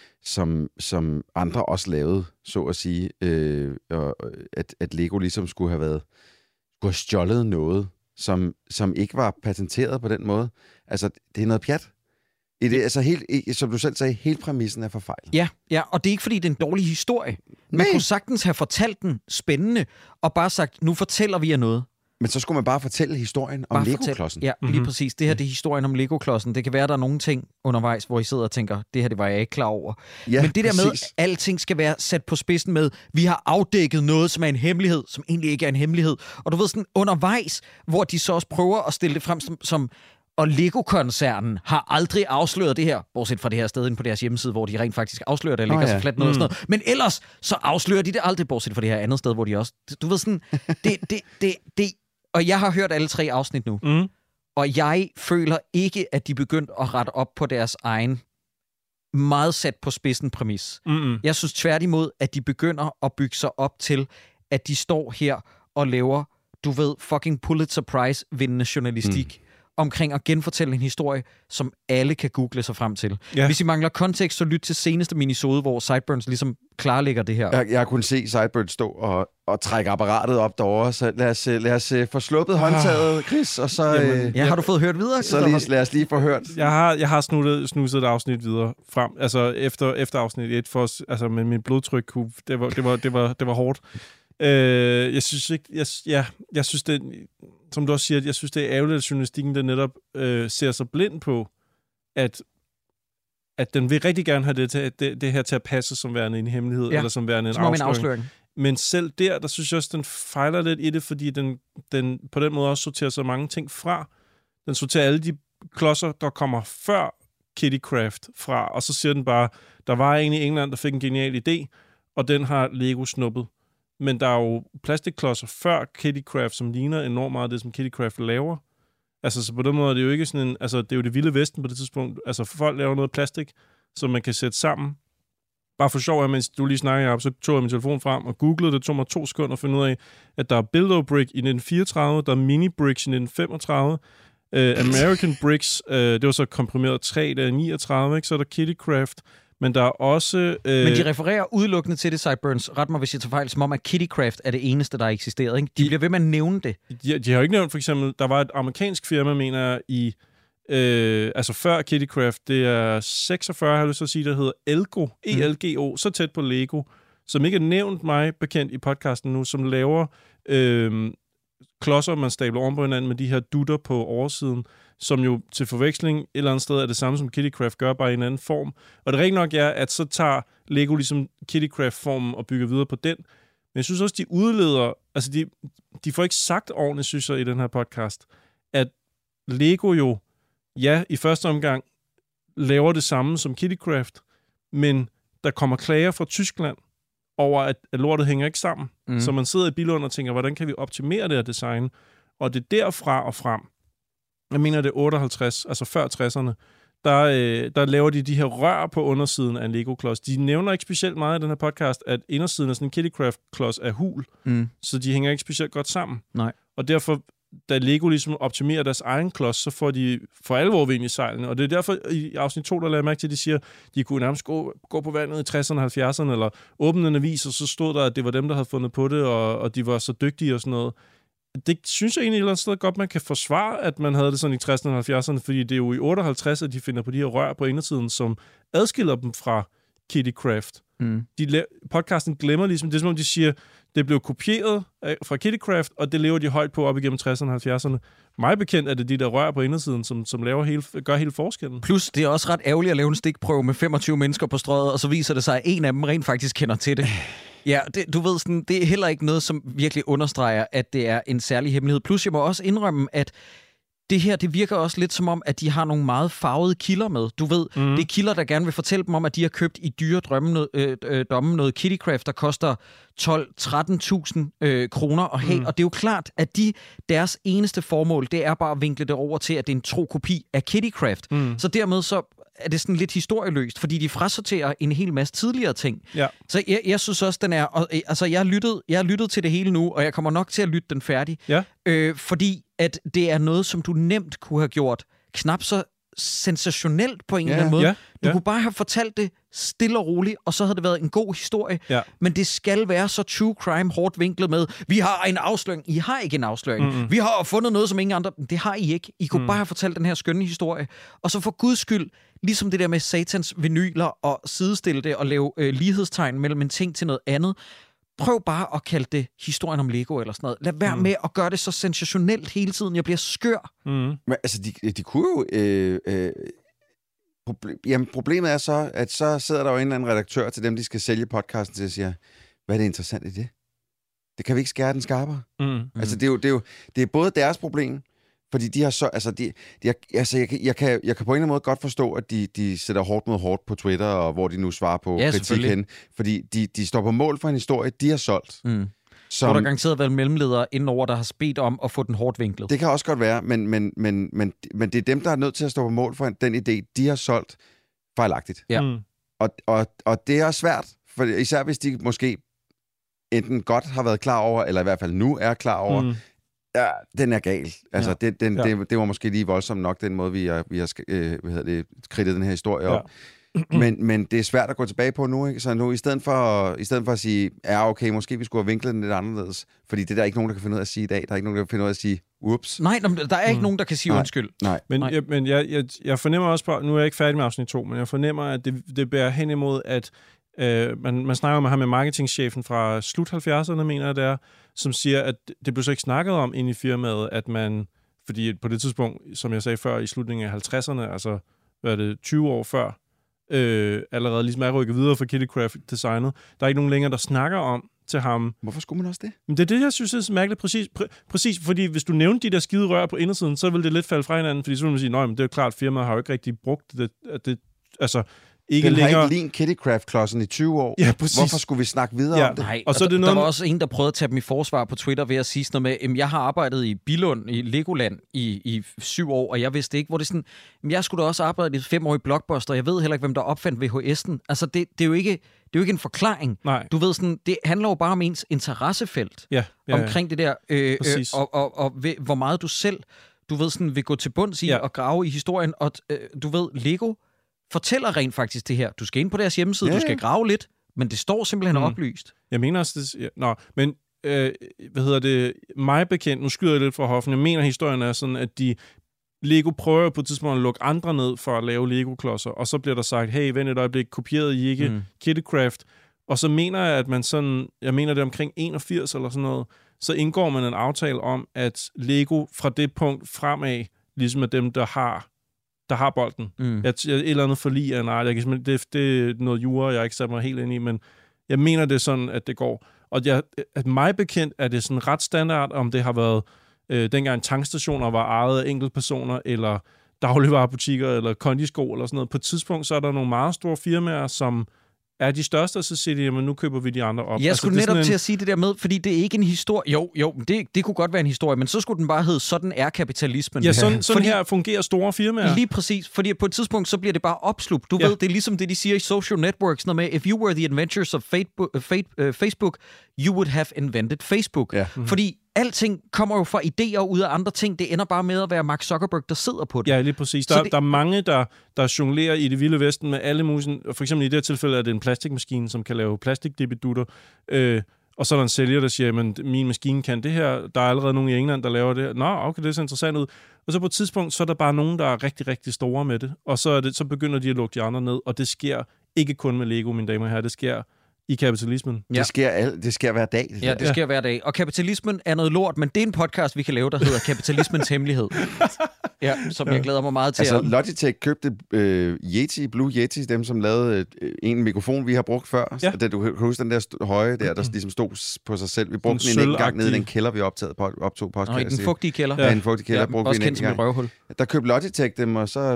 som andre også lavede, så at sige, at Lego ligesom skulle have stjålet noget, som ikke var patenteret på den måde. Altså, det er noget pjat. Som du selv sagde, hele præmissen er forfejlet. Ja, og det er ikke, fordi det er en dårlig historie. Man kunne sagtens have fortalt den spændende, og bare sagt, nu fortæller vi jer noget. Men så skulle man bare fortælle historien om Lego-klodsen. Ja, lige præcis. Det her det er historien om Lego-klodsen. Det kan være, der er nogle ting undervejs, hvor I sidder og tænker, det her det var jeg ikke klar over. Ja, men det der med, at alting skal være sat på spidsen med, vi har afdækket noget, som er en hemmelighed, som egentlig ikke er en hemmelighed. Og du ved sådan undervejs, hvor de så også prøver at stille det frem som og Lego-koncernen har aldrig afsløret det her, bortset fra det her sted inde på deres hjemmeside, hvor de rent faktisk afslører det, ligger så fladt noget og sådan noget. Men ellers, så afslører de det aldrig, bortset fra det her andet sted, hvor de også... Du ved sådan, det og jeg har hørt alle 3 afsnit nu, og jeg føler ikke, at de begyndt at rette op på deres egen meget sat på spidsen præmis. Jeg synes tværtimod, at de begynder at bygge sig op til, at de står her og laver, du ved, fucking Pulitzer Prize-vindende journalistik, omkring at genfortælle en historie, som alle kan google sig frem til. Ja. Hvis I mangler kontekst, så lyt til seneste minisode, hvor Sideburns ligesom klarlægger det her. Jeg kunne se Sideburns stå og trække apparatet op derovre, så lad os få sluppet håndtaget, Chris, og så... Ja, har du fået hørt videre? Så lad os lige få hørt. Jeg har snuset et afsnit videre frem, altså efter afsnit 1, men mit blodtryk, det var hårdt. Jeg synes ikke, jeg synes det, som du også siger, jeg synes det er ærgerligt, at journalistikken der netop ser sig blind på, at den vil rigtig gerne have det her til at passe som værende en hemmelighed, eller som værende en afsløring. Men selv der synes jeg også, den fejler lidt i det, fordi den på den måde også sorterer så mange ting fra. Den sorterer alle de klodser, der kommer før Kittycraft fra, og så siger den bare, der var en i England, der fik en genial idé, og den har Lego snuppet. Men der er jo plastikklodser før Kittycraft, som ligner enormt meget det, som Kittycraft laver. Altså, så på den måde er det jo ikke sådan en... Altså, det er jo det vilde vesten på det tidspunkt. Altså, folk laver noget plastik, som man kan sætte sammen. Bare for sjov, mens du lige snakker op, så tog jeg min telefon frem og googlede. Det tog mig 2 sekunder at finde ud af, at der er Build-O-Brick i 1934, der er Mini-Bricks i 1935, American Bricks, det var så komprimeret 3, der er 39, ikke? Så er der Kittycraft. Men der er også... Men de refererer udelukkende til det, Sideburns. Ret mig, hvis jeg tager fejl, som om, at Kittycraft er det eneste, der eksisterer. Ikke? De bliver ved med at nævne det. De har jo ikke nævnt, for eksempel, der var et amerikansk firma, mener jeg, i... altså før Kittycraft, det er 46, har jeg lyst til at sige, der hedder Elgo, ELGO, så tæt på Lego, som ikke er nævnt mig bekendt i podcasten nu, som laver klodser, man stabler oven på hinanden med de her dutter på oversiden, som jo til forveksling et eller andet sted er det samme, som Kittycraft gør, bare i en anden form. Og det rigtigt nok er, at så tager Lego ligesom Kittycraft-formen og bygger videre på den. Men jeg synes også, de udleder... Altså, de får ikke sagt ordentligt, synes jeg, i den her podcast, at Lego jo, ja, i første omgang laver det samme som Kittycraft, men der kommer klager fra Tyskland over, at lortet hænger ikke sammen. Så man sidder i Billund og tænker, hvordan kan vi optimere det her design? Og det er derfra og frem. Jeg mener, det er 58, altså før 60'erne, der laver de her rør på undersiden af en Lego-klods. De nævner ikke specielt meget i den her podcast, at indersiden af sådan en Kittycraft-klods er hul, så de hænger ikke specielt godt sammen. Nej. Og derfor, da Lego ligesom optimerer deres egen klods, så får de for alvor vind i sejlene. Og det er derfor, i afsnit 2, der lader jeg mærke til, at de siger, at de kunne nærmest gå på vandet i 60'erne og 70'erne, eller åbne en avis, og så stod der, at det var dem, der havde fundet på det, og de var så dygtige og sådan noget. Det synes jeg egentlig et eller andet sted godt, man kan forsvare, at man havde det sådan i 60'erne og 70'erne, fordi det er jo i 58, at de finder på de her rør på indersiden, som adskiller dem fra Kittycraft. Podcasten glemmer ligesom, det er som om de siger, det blev kopieret fra Kittycraft, og det lever de højt på op igennem 60'erne og 70'erne. Meget bekendt er det de der rør på indersiden, som gør hele forskellen. Plus, det er også ret ærgerligt at lave en stikprøve med 25 mennesker på strøget, og så viser det sig, at en af dem rent faktisk kender til det. Ja, du ved, sådan, det er heller ikke noget, som virkelig understreger, at det er en særlig hemmelighed. Plus, jeg må også indrømme, at det her, det virker også lidt som om, at de har nogle meget farvede kilder med. Du ved, det er kilder, der gerne vil fortælle dem om, at de har købt i dyre domme noget Kittycraft, der koster 12-13.000 kroner at have. Og det er jo klart, at deres eneste formål, det er bare at vinkle det over til, at det er en tro kopi af Kittycraft. Så dermed så er det sådan lidt historieløst, fordi de frasorterer en hel masse tidligere ting. Ja. Så jeg synes også, den er... Altså, jeg har lyttet til det hele nu, og jeg kommer nok til at lytte den færdig. Ja. Fordi at det er noget, som du nemt kunne have gjort knap så sensationelt på en eller anden måde. Du kunne bare have fortalt det stille og roligt, og så havde det været en god historie. Ja. Men det skal være så true crime hårdt vinklet med, vi har en afsløring. I har ikke en afsløring. Vi har fundet noget, som ingen andre... Det har I ikke. I kunne bare have fortalt den her skønne historie. Og så for guds skyld, ligesom det der med satans vinyler, og sidestille det og lave lighedstegn mellem en ting til noget andet. Prøv bare at kalde det historien om Lego eller sådan noget. Lad være med at gøre det så sensationelt hele tiden. Jeg bliver skør. Men altså, de kunne jo... problemet er så, at så sidder der jo en eller anden redaktør til dem, de skal sælge podcasten til, og siger, hvad er det interessant i det? Det kan vi ikke skære den skarpere. Altså, det er både deres problem, fordi de har så... Altså, jeg kan på en eller anden måde godt forstå, at de sætter hårdt mod hårdt på Twitter, og hvor de nu svarer på kritik hen. Fordi de står på mål for en historie, de har solgt. Hvor der garanteret været mellemledere indenover, der har spedt om at få den hårdt vinklet. Det kan også godt være, men det er dem, der er nødt til at stå på mål for den idé, de har solgt fejlagtigt. Ja. Og det er svært, for især hvis de måske enten godt har været klar over, eller i hvert fald nu er klar over, Ja, den er gal. Altså, det var måske lige voldsomt nok, den måde, vi har kridtet den her historie op. Men det er svært at gå tilbage på nu, ikke? Så nu, i stedet for at sige, ja, okay, måske vi skulle have vinklet den lidt anderledes, fordi det er der ikke nogen, der kan finde ud af at sige i dag. Der er ikke nogen, der kan finde ud af at sige, ups. Nej, der er ikke nogen, der kan sige undskyld. Nej. Men jeg fornemmer også på, nu er jeg ikke færdig med afsnit 2, men jeg fornemmer, at det bærer hen imod, at man snakker med ham med marketingchefen fra slut 70'erne, mener jeg det er, som siger, at det blev så ikke snakket om inde i firmaet, at man, fordi på det tidspunkt, som jeg sagde før, i slutningen af 50'erne, altså, hvad er det, 20 år før, allerede ligesom er rykket videre fra Kittycraft-designet, der er ikke nogen længere, der snakker om til ham. Hvorfor skulle man også det? Men det er det, jeg synes er så mærkeligt. Præcis, fordi hvis du nævnte de der skide rør på indersiden, så vil det lidt falde fra hinanden, fordi så vil man sige, nej, men det er jo klart, firmaet har jo ikke rigtig brugt det altså ikke den længere. har ikke lignet Kittycraft-klodsen i 20 år. Ja, præcis. Hvorfor skulle vi snakke videre om det? Nej, og så det der var også en, der prøvede at tage dem i forsvar på Twitter ved at sige sådan noget med, jeg har arbejdet i Billund, i Legoland, i 7 år, og jeg vidste ikke, hvor det er sådan, jeg skulle da også arbejde i 5 år i Blockbuster, og jeg ved heller ikke, hvem der opfandt VHS'en. Altså, det er jo ikke en forklaring. Nej. Du ved sådan, det handler jo bare om ens interessefelt omkring det der, og hvor meget du selv, du ved sådan, vil gå til bunds i og grave i historien, og du ved, Lego fortæller rent faktisk det her. Du skal ind på deres hjemmeside, du skal grave lidt, men det står simpelthen oplyst. Jeg mener også, men mig bekendt, nu skyder jeg lidt fra hoften, jeg mener, historien er sådan, at Lego prøver på et tidspunkt at lukke andre ned for at lave Lego-klodser, og så bliver der sagt, hey, vent et øjeblik, kopierede I ikke Kittycraft? Og så mener jeg, at man sådan, jeg mener det omkring 81 eller sådan noget, så indgår man en aftale om, at Lego fra det punkt fremad, ligesom er dem, der har bolden. Et eller andet forlig af en art. Det er noget jura, jeg ikke sat mig helt ind i, men jeg mener, det er sådan, at det går. Og at mig bekendt er det sådan ret standard, om det har været dengang tankstationer var ejet af enkeltpersoner, eller dagligvarebutikker, eller kondisko, eller sådan noget. På et tidspunkt, så er der nogle meget store firmaer, som er de største, og så siger de, jamen nu køber vi de andre op. Jeg skulle netop til at sige det der med, fordi det er ikke en historie. Jo, det kunne godt være en historie, men så skulle den bare hedde, sådan er kapitalismen. Ja, sådan her fungerer store firmaer. Lige præcis, fordi på et tidspunkt, så bliver det bare opslugt. Du ved, det er ligesom det, de siger i social networks, noget med, if you were the inventors of Facebook, you would have invented Facebook. Ja. Fordi alting kommer jo fra idéer ud af andre ting. Det ender bare med at være Mark Zuckerberg, der sidder på det. Ja, lige præcis. Der er mange, der jonglerer i det vilde vesten med alle mulige. For eksempel i det her tilfælde er det en plastikmaskine, som kan lave plastikdibidutter. Og så er der en sælger, der siger, at min maskine kan det her. Der er allerede nogen i England, der laver det her. Nå, okay, det ser interessant ud. Og så på et tidspunkt, så er der bare nogen, der er rigtig, rigtig store med det. Og så begynder de at lukke de andre ned. Og det sker ikke kun med Lego, mine damer og herrer. Det sker i kapitalismen. Ja. Det sker hver dag. Det sker hver dag. Og kapitalismen er noget lort, men det er en podcast, vi kan lave, der hedder Kapitalismens Hemmelighed. Ja, som jeg glæder mig meget til. Altså, Logitech købte Blue Yeti, dem som lavede en mikrofon, vi har brugt før. Ja. Du kan huske den der høje der ligesom stod på sig selv. Vi brugte den en gang nede i den kælder, vi optog podcast. I den fugtige kælder. Ja, den fugtige kælder brugte vi en enkelt gang. Røvhul. Der købte Logitech dem, og så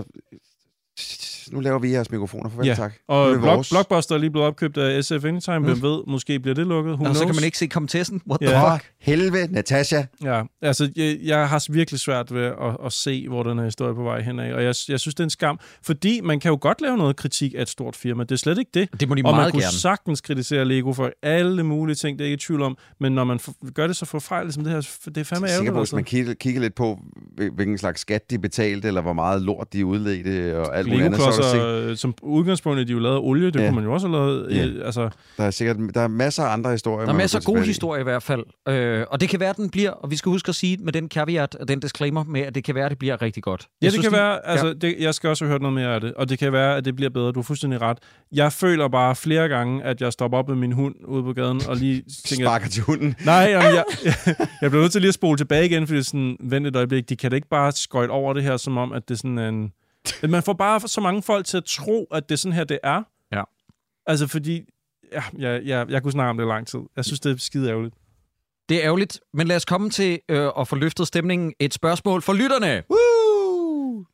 nu laver vi jeres mikrofoner. Farvel, tak. Og Blockbuster er lige blevet opkøbt af SF Anytime. Hvem ved, måske bliver det lukket. Og så kan man ikke se komtessen. What the fuck? Helvede, Natasha. Ja, altså, jeg har virkelig svært ved at se, hvor den her historie er på vej henad. Og jeg synes, det er en skam. Fordi man kan jo godt lave noget kritik af et stort firma. Det er slet ikke det. Det må de og meget man kunne gerne. sagtens kritisere Lego for alle mulige ting, det er ikke i tvivl om. Men når man gør det så forfejlet som det her, det er fandme ærgerligt. Hvis man kigger lidt på, hvilken slags skat de betalte, eller hvor meget lort de udledte, og alt muligt andet. Som udgangspunkt er de jo lavet olie, det kunne man jo også have lavet. Altså. Der er masser af andre historier. Der er masser af gode historier i hvert fald. Og det kan være, den bliver, og vi skal huske at sige med den caveat og den disclaimer med, at det kan være, at det bliver rigtig godt. Ja, det kan være, altså, jeg skal også have hørt noget mere af det, og det kan være, at det bliver bedre. Du har fuldstændig ret. Jeg føler bare flere gange, at jeg stopper op med min hund ude på gaden, og lige tænker... Sparker til hunden? Nej, jeg bliver nødt til lige at spole tilbage igen, fordi sådan, vent et øjeblik, de kan da ikke bare skøjte over det her, som om, at det er sådan en... Man får bare så mange folk til at tro, at det er sådan her, det er. Ja. Altså, fordi... Jeg kunne snakke om det i lang tid. Jeg synes, det er skide ærgerligt. Det er ærgerligt, men lad os komme til at få løftet stemningen. Et spørgsmål for lytterne. Woo!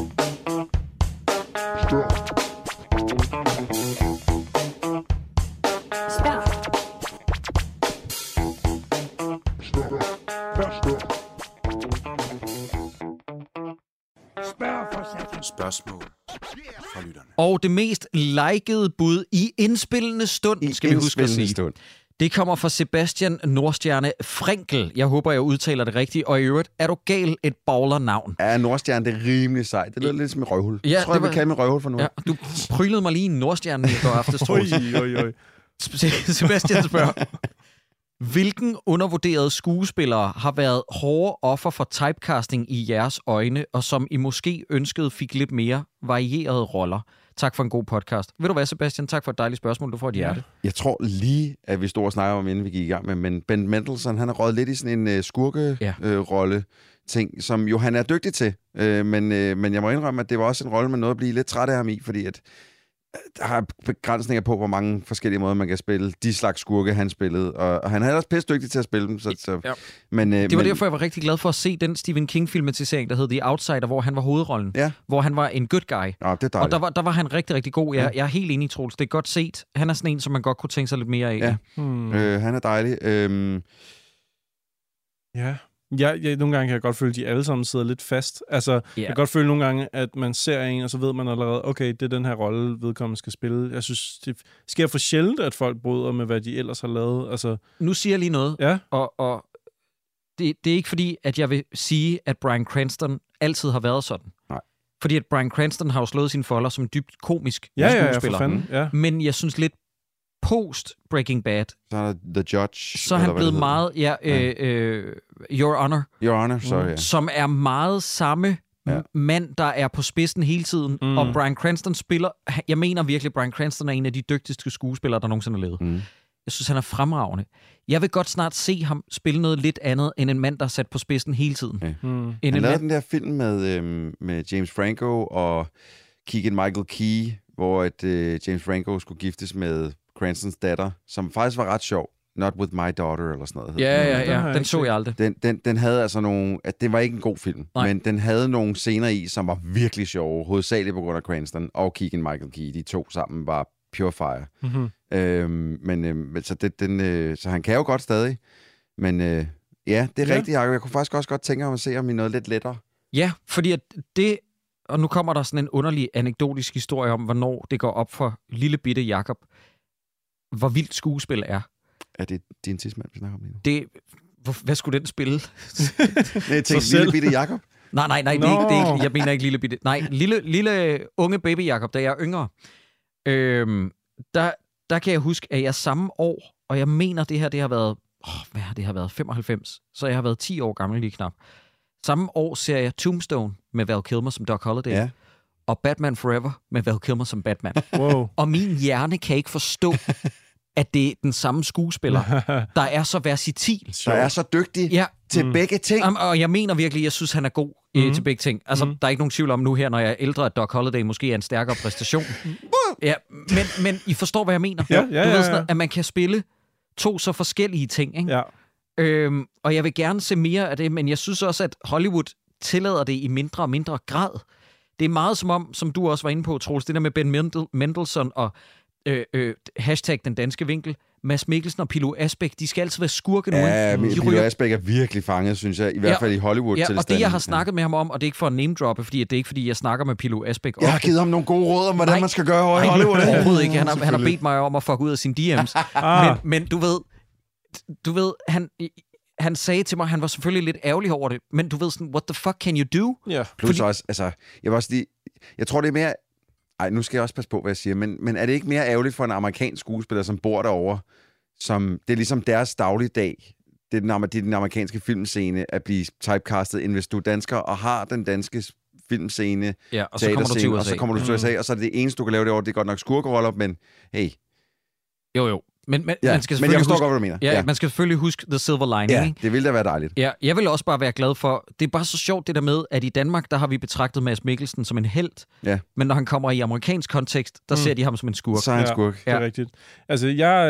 Spørgsmål fra lytterne. Og det mest likede bud i indspillende stund, skal vi huske at sige. Det kommer fra Sebastian Nordstjerne Frenkel. Jeg håber, jeg udtaler det rigtigt. Og i øvrigt, er du gal et baglernavn? Ja, Nordstjerne, det er rimelig sejt. Det lyder lidt som et røvhul. Ja, Jeg tror, jeg vil kalde mig røvhul for nu. Ja, du prylede mig lige i Nordstjernen i går aftes, Troels. Oj. Sebastian spørger, hvilken undervurderede skuespillere har været hårde offer for typecasting i jeres øjne, og som I måske ønskede fik lidt mere varierede roller? Tak for en god podcast. Ved du hvad, Sebastian? Tak for et dejligt spørgsmål. Du får et hjerte. Jeg tror lige, at vi stod og snakkede om, inden vi gik i gang med, men Ben Mendelsohn, han har røget lidt i sådan en skurke-rolle ting, som jo han er dygtig til. Men jeg må indrømme, at det var også en rolle, man nåede at blive lidt træt af ham i, fordi at der har begrænsninger på, hvor mange forskellige måder, man kan spille de slags skurke, han spillede. Og han er ellers pisse dygtig til at spille dem. Ja. Det var derfor, jeg var rigtig glad for at se den Stephen King-filmatisering, der hed The Outsider, hvor han var hovedrollen. Ja. Hvor han var en good guy. Ja, det er dejligt. Og der var han rigtig, rigtig god. Jeg er helt enig, Troels. Det er godt set. Han er sådan en, som man godt kunne tænke sig lidt mere af. Ja. Han er dejlig. Ja. Nogle gange kan jeg godt føle, at de alle sammen sidder lidt fast. Altså, jeg kan godt føle nogle gange, at man ser en, og så ved man allerede, okay, det er den her rolle, vedkommende skal spille. Jeg synes, det sker for sjældent, at folk bryder med, hvad de ellers har lavet. Altså, nu siger jeg lige noget, ja? og det er ikke fordi, at jeg vil sige, at Bryan Cranston altid har været sådan. Nej. Fordi at Bryan Cranston har jo slået sine folder som dybt komisk skuespiller. For fanden. Ja. Men jeg synes lidt post Breaking Bad, så er The Judge. Så er han blevet meget, Your Honor, sorry. Som er meget samme mand, der er på spidsen hele tiden. Og Bryan Cranston spiller, jeg mener virkelig, Bryan Cranston er en af de dygtigste skuespillere, der nogensinde har levet. Jeg synes, han er fremragende. Jeg vil godt snart se ham spille noget lidt andet, end en mand, der er sat på spidsen hele tiden. Okay. Han lavede den der film med James Franco og Keegan-Michael Key, hvor James Franco skulle giftes med Cranstons datter, som faktisk var ret sjov. Not with my daughter, eller sådan noget. Ja. Den så jeg aldrig. Den havde altså nogle... Det var ikke en god film, men den havde nogle scener i, som var virkelig sjove, hovedsageligt på grund af Cranston og Keegan-Michael Key. De to sammen var pure fire. Så han kan jo godt stadig. Men det er rigtigt, Jacob. Jeg kunne faktisk også godt tænke mig at se ham i noget lidt lettere. Ja, fordi at det... Og nu kommer der sådan en underlig anekdotisk historie om, hvornår det går op for lille bitte Jacob, hvor vildt skuespil er. Er det din tidsmand, vi snakker om lige nu? Hvad skulle den spille? Nej, jeg tænkte lille bitte Jacob. Nej, det er ikke, jeg mener ikke lille bitte. Nej, lille unge baby Jacob, da jeg er yngre. Der kan jeg huske, at jeg samme år, og jeg mener, det her, det har været, hvad har det har været, 95, så jeg har været 10 år gammel lige knap. Samme år ser jeg Tombstone med Val Kilmer som Doc Holliday, og Batman Forever med Val Kilmer som Batman. Wow. Og min hjerne kan ikke forstå, at det er den samme skuespiller, der er så versatil. Der er så dygtig til begge ting. Og jeg mener virkelig, jeg synes, han er god til begge ting. Altså, der er ikke nogen tvivl om nu her, når jeg er ældre, at Doc Holliday måske er en stærkere præstation. Men I forstår, hvad jeg mener. Ja. Du ved sådan, at man kan spille to så forskellige ting, ikke? Ja. Og jeg vil gerne se mere af det, men jeg synes også, at Hollywood tillader det i mindre og mindre grad. Det er meget som du også var inde på, Troels, det der med Ben Mendelsohn og hashtag den danske vinkel. Mads Mikkelsen og Pilo Asbæk, de skal altid være skurke nu. Ja, Pilo Asbæk er virkelig fanget, synes jeg. I hvert fald i Hollywood. Ja, og det, jeg har snakket med ham om, og det er ikke for at name-droppe, fordi det er ikke, fordi jeg snakker med Pilo Asbæk. Jeg har givet ham nogle gode råd om, hvordan man skal gøre over i Hollywood. Overhovedet ikke. Han har bedt mig om at fuck ud af sine DM's. Men du ved, han sagde til mig, han var selvfølgelig lidt ærgerlig over det, men du ved sådan, what the fuck can you do? Yeah. Plus også, altså, jeg vil også lige, jeg tror, det er mere, nu skal jeg også passe på, hvad jeg siger, men er det ikke mere ærgerligt for en amerikansk skuespiller, som bor derovre, som, det er ligesom deres dagligdag, det er den amerikanske filmscene, at blive typecastet, end hvis du er dansker, og har den danske filmscene, og så kommer du til USA. Og så kommer du til USA, og så er det eneste, du kan lave det over, det er godt nok skurkeroller, men hey. Jo. Men man skal men jeg forstår godt, hvad du mener. Ja, man skal selvfølgelig huske the silver lining. Ja, ikke? det ville da være dejligt. Ja, jeg vil også bare være glad for, det er bare så sjovt det der med, at i Danmark, der har vi betragtet Mads Mikkelsen som en helt, men når han kommer i amerikansk kontekst, der ser de ham som en skurk. Så er han skurk. Det er rigtigt. Altså,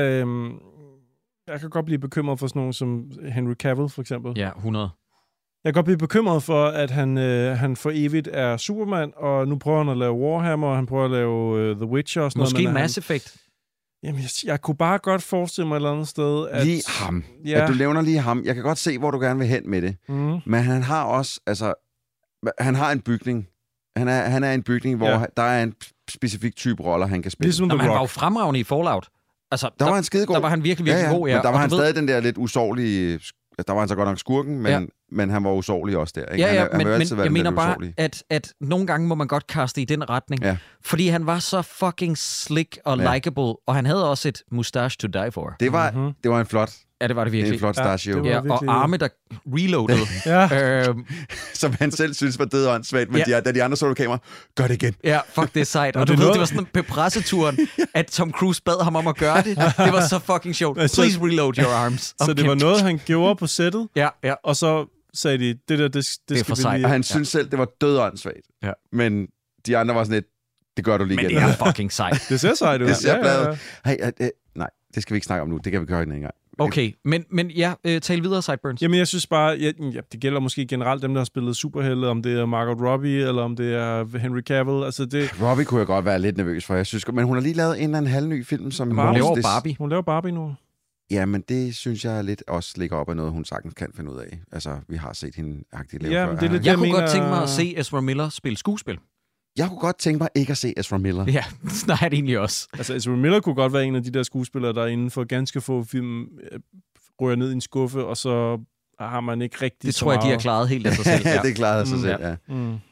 jeg kan godt blive bekymret for sådan nogen som Henry Cavill, for eksempel. Ja, 100. Jeg kan godt blive bekymret for, at han for evigt er Superman, og nu prøver han at lave Warhammer, og han prøver at lave The Witcher og sådan noget. Måske Mass Effect. Jamen, jeg kunne bare godt forestille mig et eller andet sted, at... Lige ham. Ja. At du nævner lige ham. Jeg kan godt se, hvor du gerne vil hen med det. Men han har også, altså... Han har en bygning. Han er en bygning, hvor der er en specifik type roller, han kan spille. Ligesom han var jo fremragende i Fallout. Altså, Der var han skidegod. Der var han virkelig god, ja. Men der var og han du stadig den der lidt usårlige... Der var han så godt nok skurken, men han var usårlig også der. Ikke? Ja, Han men jeg mener bare, at nogle gange må man godt kaste i den retning. Ja. Fordi han var så fucking slick og likable, og han havde også et mustache to die for. Det var en flot... Ja, det var det virkelig. En flot stachio. Ja, og arme, der reloadede. Som han selv synes var død og åndssvagt, men da de andre så kamera, gør det igen. Ja, fuck, det er sejt. Og du ved, det var sådan på presseturen, at Tom Cruise bad ham om at gøre det. Det var så fucking sjovt. Please reload your arms. Så det var noget, han gjorde på sættet, ja. Og så sagde de, det skal vi lige... Og han synes selv, det var død og åndssvagt. Ja. Men de andre var sådan lidt, det gør du lige igen. Men det er fucking sejt. Det ser sejt ud. Det ser bladet. Nej, det skal vi ikke snakke om nu. Det kan vi gøre en gang. Okay, men tal videre, Sideburns. Jamen, jeg synes bare, det gælder måske generelt dem, der har spillet superhelte, om det er Margot Robbie, eller om det er Henry Cavill. Altså det... Robbie kunne jeg godt være lidt nervøs for, jeg synes. Men hun har lige lavet en eller anden halvny film, som... Hun laver Barbie. Hun laver Barbie nu. Ja, men det synes jeg lidt også ligger op af noget, hun sagtens kan finde ud af. Altså, vi har set hende agtigt lave før. Det er lidt, jeg kunne godt tænke mig at se Ezra Miller spille skuespil. Jeg kunne godt tænke mig ikke at se Ezra Miller. Ja, snart egentlig også. Altså, Ezra Miller kunne godt være en af de der skuespillere, der inden for ganske få film rører ned i en skuffe, og så har man ikke rigtig det tror jeg, de har klaret helt af sig selv. Ja, det klarede sig selv, ja.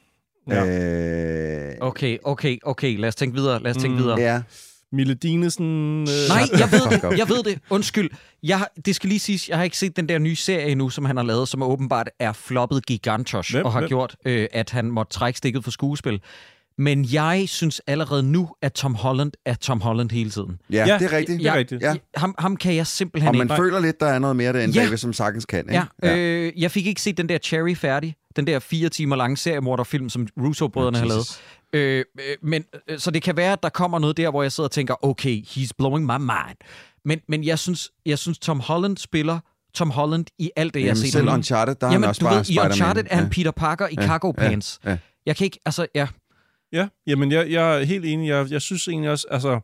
Okay. Lad os tænke videre. Ja. Mille Dinesen... Nej, jeg ved det. Undskyld. Det skal lige siges, jeg har ikke set den der nye serie endnu, som han har lavet, som åbenbart er floppet gigantosh, og har gjort, at han måtte trække stikket for skuespil. Men jeg synes allerede nu, at Tom Holland er Tom Holland hele tiden. Ja, det er rigtigt. Det er rigtigt. Ja. Ham kan jeg simpelthen ikke. Og man føler lidt, der er noget mere derinde bagved, som sagtens kan. Ikke? Ja. Jeg fik ikke set den der Cherry færdig. Den der 4 timer lange seriemorderfilm, som Russo-brødrene har lavet. Men så det kan være, at der kommer noget der, hvor jeg sidder og tænker, okay, he's blowing my mind. Men jeg synes Tom Holland spiller Tom Holland i alt det, jeg har set. Selv Uncharted, der er han også bare Spider-Man. I Uncharted er han Peter Parker i cargo pants. Ja. Jeg kan ikke, altså, Ja, jamen jeg er helt enig. Jeg synes egentlig også, altså...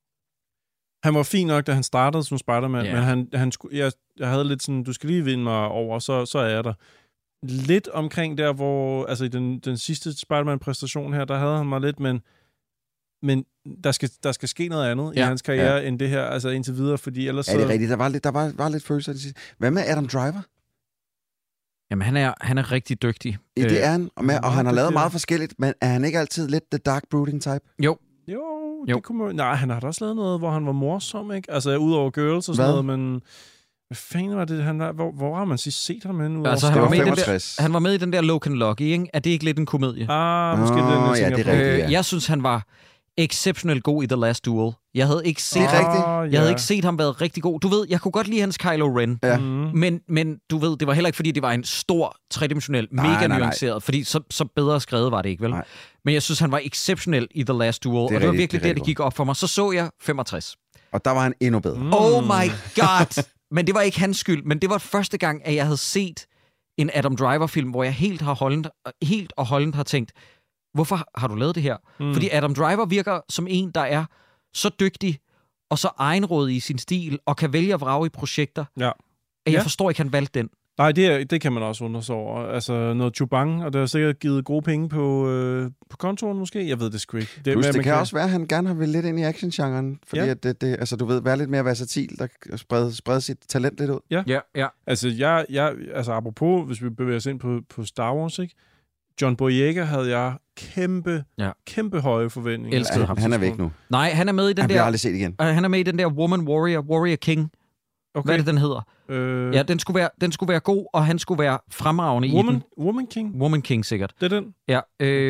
Han var fin nok, da han startede som Spider-Man, men jeg havde lidt sådan, du skal lige vinde mig over, så er jeg der. Lidt omkring der, hvor... Altså i den sidste Spider-Man-præstation her, der havde han mig lidt, men der skal ske noget andet i hans karriere, end det her, altså indtil videre, fordi ellers... Ja, det er rigtigt. Der var lidt følelser. Hvad med Adam Driver? Jamen, han er rigtig dygtig. Ja, det er han, og han har lavet meget forskelligt, men er han ikke altid lidt the dark brooding type? Jo. Det kunne man... Nej, han har da også lavet noget, hvor han var morsom, ikke? Altså, udover Girls og sådan noget, men... Hvad fanden var det, han var? Hvor har man sidst set ham henne? Altså, han var med i den der Logan Lucky, ikke? Er det ikke lidt en komedie? Måske den, jeg tænker på. Rigtigt, jeg synes, han var exceptionelt god i The Last Duel. Jeg havde ikke set havde ikke set ham været rigtig god. Du ved, jeg kunne godt lide hans Kylo Ren. Ja. Men du ved, det var heller ikke, fordi det var en stor, tredimensionel, mega nuanceret. Fordi så bedre skrevet var det ikke, vel? Nej. Men jeg synes, han var exceptionel i The Last Duel. Og det var virkelig det gik op for mig. Så jeg 65. Og der var han endnu bedre. Oh my god! Men det var ikke hans skyld. Men det var første gang, at jeg havde set en Adam Driver-film, hvor jeg helt og holdent har tænkt, hvorfor har du lavet det her? Fordi Adam Driver virker som en, der er så dygtig og så egenrådig i sin stil, og kan vælge at vrage i projekter. Ja. At jeg forstår ikke, han valgte den. Nej, det kan man også undre sig over. Altså noget chubang, og det har sikkert givet gode penge på kontoren måske. Jeg ved det sgu ikke. Det kan også være, at han gerne har vil lidt ind i actiongenren, fordi at altså, du ved, være lidt mere versatil, der sprede sit talent lidt ud. Ja. Altså apropos, hvis vi bevæger os ind på Star Wars, ikke? John Boyega havde jeg kæmpe høje forventninger. Elskede ham. Han er væk nu. Nej, han er med i den der... Han bliver aldrig set igen. Han er med i den der Warrior King. Okay. Hvad er det, den hedder? Ja, den skulle være god, og han skulle være fremragende i den. Woman King, sikkert. Det er den? Ja,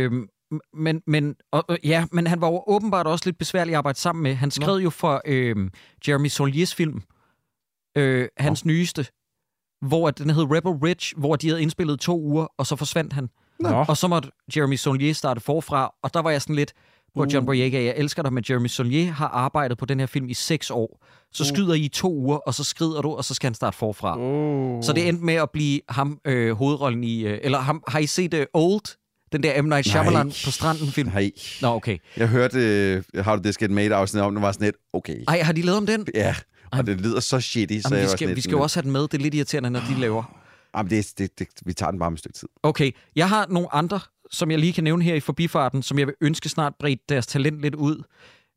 men han var jo åbenbart også lidt besværlig at arbejde sammen med. Han skrev jo for Jeremy Saulniers film, hans nyeste, hvor den hed Rebel Ridge, hvor de havde indspillet 2 uger, og så forsvandt han. Og så måtte Jeremy Saulnier starte forfra, og der var jeg sådan lidt på John Boyega, jeg elsker dig, men Jeremy Saulnier har arbejdet på den her film i 6 år. Så skyder I 2 uger, og så skrider du, og så skal han starte forfra. Så det endte med at blive ham hovedrollen i... eller ham, har I set Old? Den der M. Night Shyamalan på stranden-film? Nej. Nå, okay. Jeg hørte How Did This Get Made-afsnit om, det var sådan lidt, okay. Ej, har de lavet om den? Ja, og det lyder så shitty. Så vi skal jo også have den med. Det er lidt irriterende, når de laver. Jamen, vi tager den bare med et stykke tid. Okay, jeg har nogle andre, som jeg lige kan nævne her i forbifarten, som jeg vil ønske snart bredt deres talent lidt ud.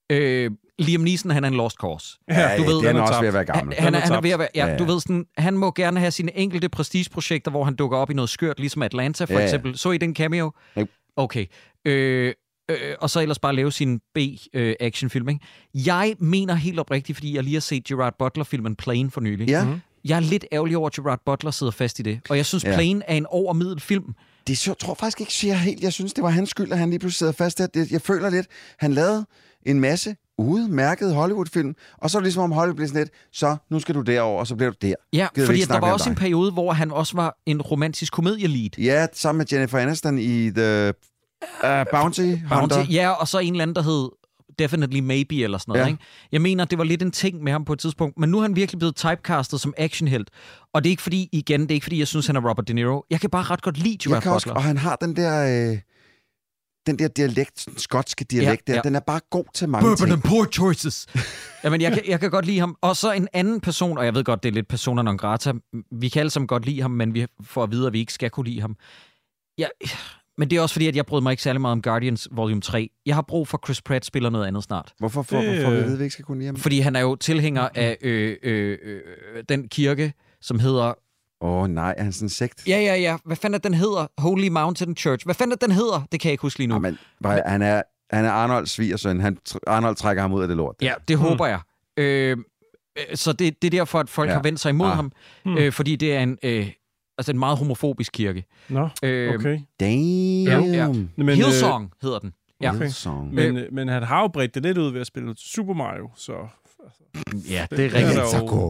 Liam Neeson, han er en lost cause. Ja, du ved, det er han også ved at være gammel. Han er ved at være, du ved sådan, han må gerne have sine enkelte prestigeprojekter, hvor han dukker op i noget skørt, ligesom Atlanta for eksempel. Så I den cameo? Yep. Okay. Og så ellers bare lave sin B-actionfilm, ikke? Jeg mener helt oprigtigt, fordi jeg lige har set Gerard Butler-filmen Plane for nylig. Ja. Jeg er lidt ærgerlig over, at Gerard Butler sidder fast i det. Og jeg synes, Plane er en overmiddel film. Det tror faktisk ikke, siger helt. Jeg synes, det var hans skyld, at han lige pludselig sidder fast der. Jeg føler lidt, han lavede en masse udmærkede Hollywood-film, og så er det ligesom om Hollywood blev sådan lidt, så nu skal du derover, og så bliver du der. Ja, fordi der var også en periode, hvor han også var en romantisk komedielead. Ja, sammen med Jennifer Aniston i The Bounty Hunter. Ja, og så en eller anden, der hed Definitely Maybe, eller sådan noget. Ikke? Jeg mener, det var lidt en ting med ham på et tidspunkt, men nu er han virkelig blevet typecastet som actionhelt. Og det er ikke fordi, jeg synes, han er Robert De Niro. Jeg kan bare ret godt lide Gerard Butler. Og han har den der dialekt, skotske dialekt der, den er bare god til mange ting. And poor choices. Jamen, jeg kan godt lide ham. Og så en anden person, og jeg ved godt, det er lidt persona non grata. Vi kan alle sammen godt lide ham, men vi får at vide, at vi ikke skal kunne lide ham. Men det er også fordi, at jeg brød mig ikke særlig meget om Guardians Volume 3. Jeg har brug for, Chris Pratt spiller noget andet snart. Hvorfor får vi at vide, at vi ikke skal kunne lide ham? Fordi han er jo tilhænger af den kirke, som hedder... Nej, er han sådan en sekt? Ja. Hvad fanden er den hedder? Holy Mountain Church. Hvad fanden er den hedder? Det kan jeg ikke huske lige nu. Men han er Arnolds svigersøn. Arnold trækker ham ud af det lort. Ja, det håber jeg. Så det er derfor, at folk har vendt sig imod ham. Fordi det er en meget homofobisk kirke. Nå, okay. Damn. Men, Hillsong hedder den. Ja. Okay. Men han har jo bredt det lidt ud ved at spille Super Mario, så... Ja, det er rigtigt.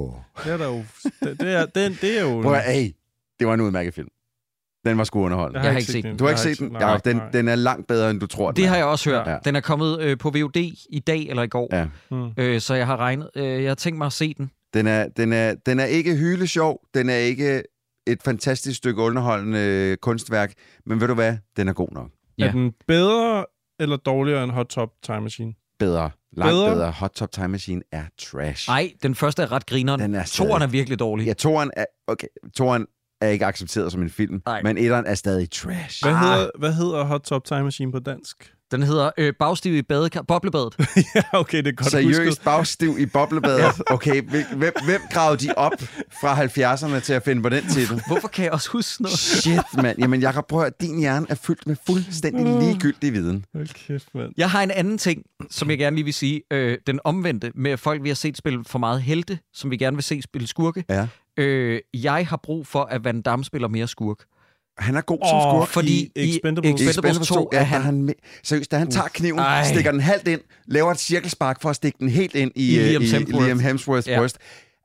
Det er jo... Det var en udmærket film. Den var sgu underholdende. Jeg har ikke set den. Du har ikke set den? Ja, den er langt bedre, end du tror. Det har jeg også hørt. Ja. Den er kommet på VOD i dag eller i går. Ja. Så jeg har regnet. Jeg har tænkt mig at se den. Den er ikke hylesjov. Den er ikke et fantastisk stykke underholdende kunstværk. Men ved du hvad? Den er god nok. Ja. Er den bedre eller dårligere end Hot Top Time Machine? Bedre. Langt bedre. Hot Top Time Machine er trash. Nej, den første er ret grineren. Toren er virkelig dårlig. Ja, Toren er ikke accepteret som en film, men etteren er stadig trash. Hvad hedder Hot Top Time Machine på dansk? Den hedder Bagstiv i boblebadet. Ja, okay, det er godt Seriøst bagstiv i boblebadet. Okay, hvem gravede de op fra 70'erne til at finde på den titel? Hvorfor kan jeg også huske noget? Shit, mand. Jamen, Jacob, prøv at din hjerne er fyldt med fuldstændig ligegyldig viden. Kæft, mand. Jeg har en anden ting, som jeg gerne lige vil sige. Den omvendte med folk, vi har set spille for meget helte, som vi gerne vil se spille skurke. Ja. Jeg har brug for, at Van Damme spiller mere skurk. Han er god som skurk. Fordi i Expendables 2 er han seriøst, da han tager kniven, stikker den halvt ind, laver et cirkelspark for at stikke den helt ind i Liam Hemsworths bryst.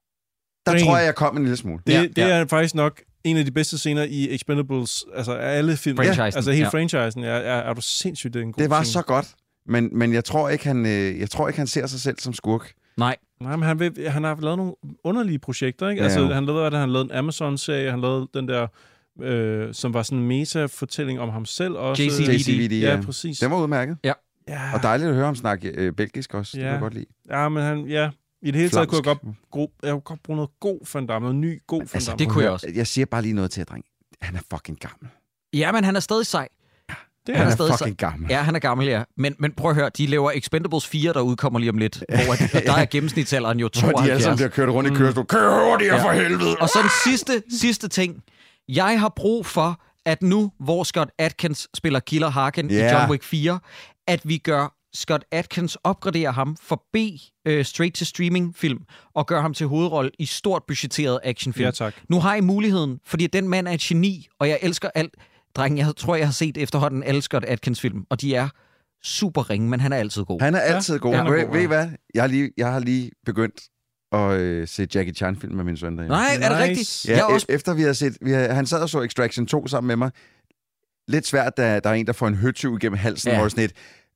Der tror jeg kom en lille smule. Det er faktisk nok en af de bedste scener i Expendables, altså alle film. Altså hele franchisen. Er du sindssygt, det er en god Det var scene. så godt, men jeg tror ikke, han ser sig selv som skurk. Nej, men han har lavet nogle underlige projekter, ikke? Altså, han lavede en Amazon-serie, han lavede den der, som var sådan en meta-fortælling om ham selv også. JCVD, ja, præcis. Den var udmærket. Ja. Og dejligt at høre ham snakke belgisk også. Det kan jeg godt lide. Ja, men i det hele taget kunne jeg godt bruge noget god Van Damme, noget ny god Van Damme. Det kunne jeg også. Jeg siger bare lige noget til at dreng. Han er fucking gammel. Ja, men han er stadig sej. Han er fucking gammel. Ja, han er gammel, ja. Men prøv at høre, de laver Expendables 4, der udkommer lige om lidt, hvor der er gennemsnitsalderen jo 72. Hvor de alle sammen bliver kørt rundt i kørestol. Kør hurtigere for helvede! Og så en sidste ting. Jeg har brug for, at nu, hvor Scott Adkins spiller Killer Hagen i John Wick 4, at vi gør Scott Adkins, opgraderer ham for straight-to-streaming-film, og gør ham til hovedrolle i stort budgetteret actionfilm. Ja, tak. Nu har I muligheden, fordi den mand er et geni, og jeg elsker alt. Dreng, jeg tror, jeg har set efterhånden alle Scott Adkins-film, og de er super ringe, men han er altid god. Han er altid god. Ved I hvad? Jeg har lige begyndt at se Jackie Chan-film med min søn derhjemme. Nej, er det rigtigt? Ja, efter vi har set... han sad og så Extraction 2 sammen med mig. Lidt svært, da der er en, der får en høtyv igennem halsen, hvor sådan et...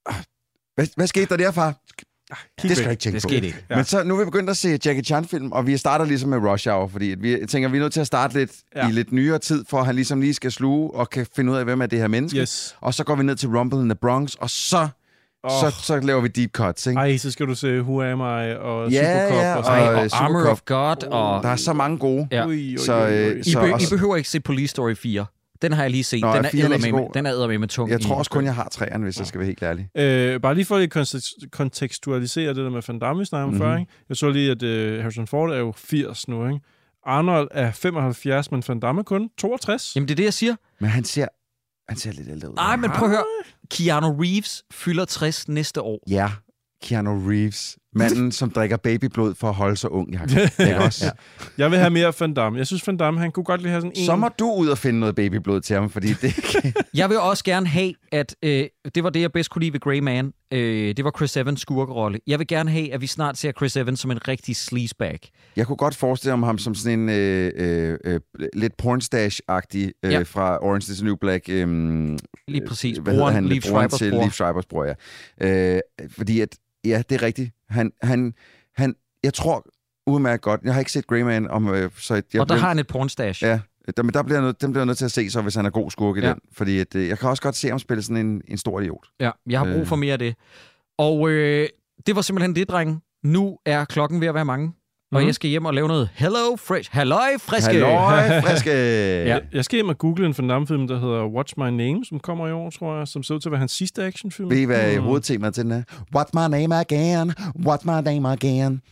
Hvad skete der derfra? Det skal jeg ikke tænke på. Ikke. Ja. Men så nu er vi begyndt at se Jackie Chan-film, og vi starter ligesom med Rush Hour, fordi vi tænker, vi er nødt til at starte lidt i lidt nyere tid, for at han ligesom lige skal sluge og kan finde ud af, hvem er det her menneske. Yes. Og så går vi ned til Rumble in the Bronx, og så laver vi deep cuts, ikke? Ej, så skal du se Who Am I og Supercop og Armor of God. Og der er så mange gode. Ja. I behøver ikke se Police Story 4. Den har jeg lige set. Nå, Den er den er eddermame med tung. Jeg tror også kun, jeg har 3'eren, hvis jeg skal være helt ærlig. Bare lige for at kontekstualisere det der med Van Damme, vi snakkede om før, ikke? Jeg så lige, at Harrison Ford er jo 80 nu, ikke? Arnold er 75, men Van Damme kun 62. Jamen, det er det, jeg siger. Men han ser lidt ældre ud. Nej, men prøv at høre. Keanu Reeves fylder 60 næste år. Ja, Keanu Reeves. Manden, som drikker babyblod for at holde sig ung, Jacob. Ikke også? Ja. Jeg vil have mere Van Damme. Jeg synes, Van Damme, han kunne godt lige have sådan en... Så må du ud og finde noget babyblod til ham, fordi det... Jeg vil også gerne have, at det var det, jeg bedst kunne lide ved Grey Man. Det var Chris Evans' skurkerolle. Jeg vil gerne have, at vi snart ser Chris Evans som en rigtig sleazebag. Jeg kunne godt forestille mig ham som sådan en lidt pornstash-agtig fra Orange is the New Black. Lige præcis. Hvad hedder han? Liev Schreibers bror. Liev Schreibers bror, ja. Fordi at, ja, det er rigtigt. Han, jeg tror udmærket godt. Jeg har ikke set Grey Man, og der har han et pornstash. Ja, men den bliver jeg nødt til at se, så hvis han er god skurk i den. Fordi at, jeg kan også godt se ham spille sådan en stor idiot. Ja, jeg har brug for mere af det. Og det var simpelthen det, drenge. Nu er klokken ved at være mange. Og jeg skal hjem og lave noget Hello Fresh. Halløj, friske! Halløj, friske! Ja. Jeg skal hjem og google en Van Damme-film, der hedder What's My Name, som kommer i år, tror jeg, som ser ud til at være hans sidste actionfilm. Ved I, hvad hovedtemaet til den er? What's my name again? What's my name again?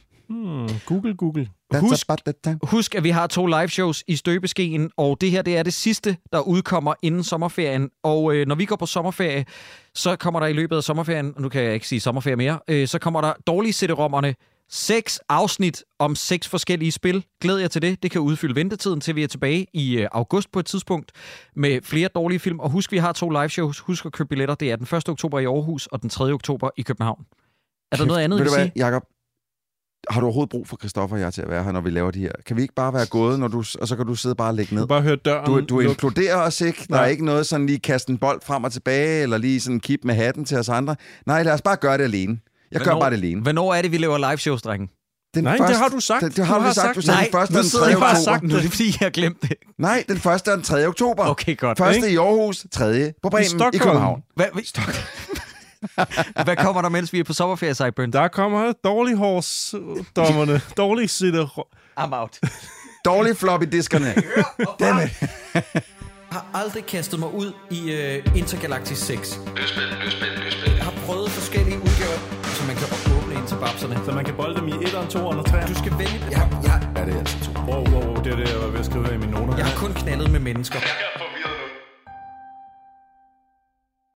Google. Husk, at vi har 2 live shows i støbeskeen, og det her, det er det sidste, der udkommer inden sommerferien. Og når vi går på sommerferie, så kommer der i løbet af sommerferien, og nu kan jeg ikke sige sommerferie mere, så kommer der dårlige CD-rommerne 6 afsnit om 6 forskellige spil. Glæd jer til det. Det kan udfylde ventetiden til vi er tilbage i august på et tidspunkt med flere dårlige film. Og husk, vi har 2 live shows. Husk at købe billetter. Det er den 1. oktober i Aarhus og den 3. oktober i København. Er der noget andet, I vil sige? Jacob, har du overhovedet brug for Christoffer og jeg til at være her, når vi laver de her? Kan vi ikke bare være gået, og så kan du sidde bare og lægge ned? Du bare høre døren. Du inkluderer os ikke. Der er ikke noget sådan lige kaste en bold frem og tilbage, eller lige sådan kip med hatten til os andre. Nej, lad os bare gøre det alene. Jeg gør bare det alene. Hvornår er det, vi laver live shows, drenge? Det har du sagt. Det har du sagt. Du sagde den 1. og den 3. oktober. Nu er det, fordi jeg har glemt det. Nej, den 1. og den 3. oktober. Okay, godt. 1. i Aarhus, 3. på Bremen i København. Hvad kommer der, mens vi er på sommerferie, Sideburns? Der kommer dårlige hårsdommerne. Dårlige sitter. I'm out. Dårlige floppy-diskerne. Dammit. Jeg har aldrig kastet mig ud i Intergalactic 6. Løsspil. Jeg har prøvet forskellige udgaver, så man kan åbne ind til babserne. Så man kan bolde dem i 1'eren, 2'eren og 3'eren. Du skal vælge. Ja, det er altså 2. Wow, det er det, jeg var ved at skrive her i mine noter. Jeg har kun knaldet med mennesker. Jeg skal på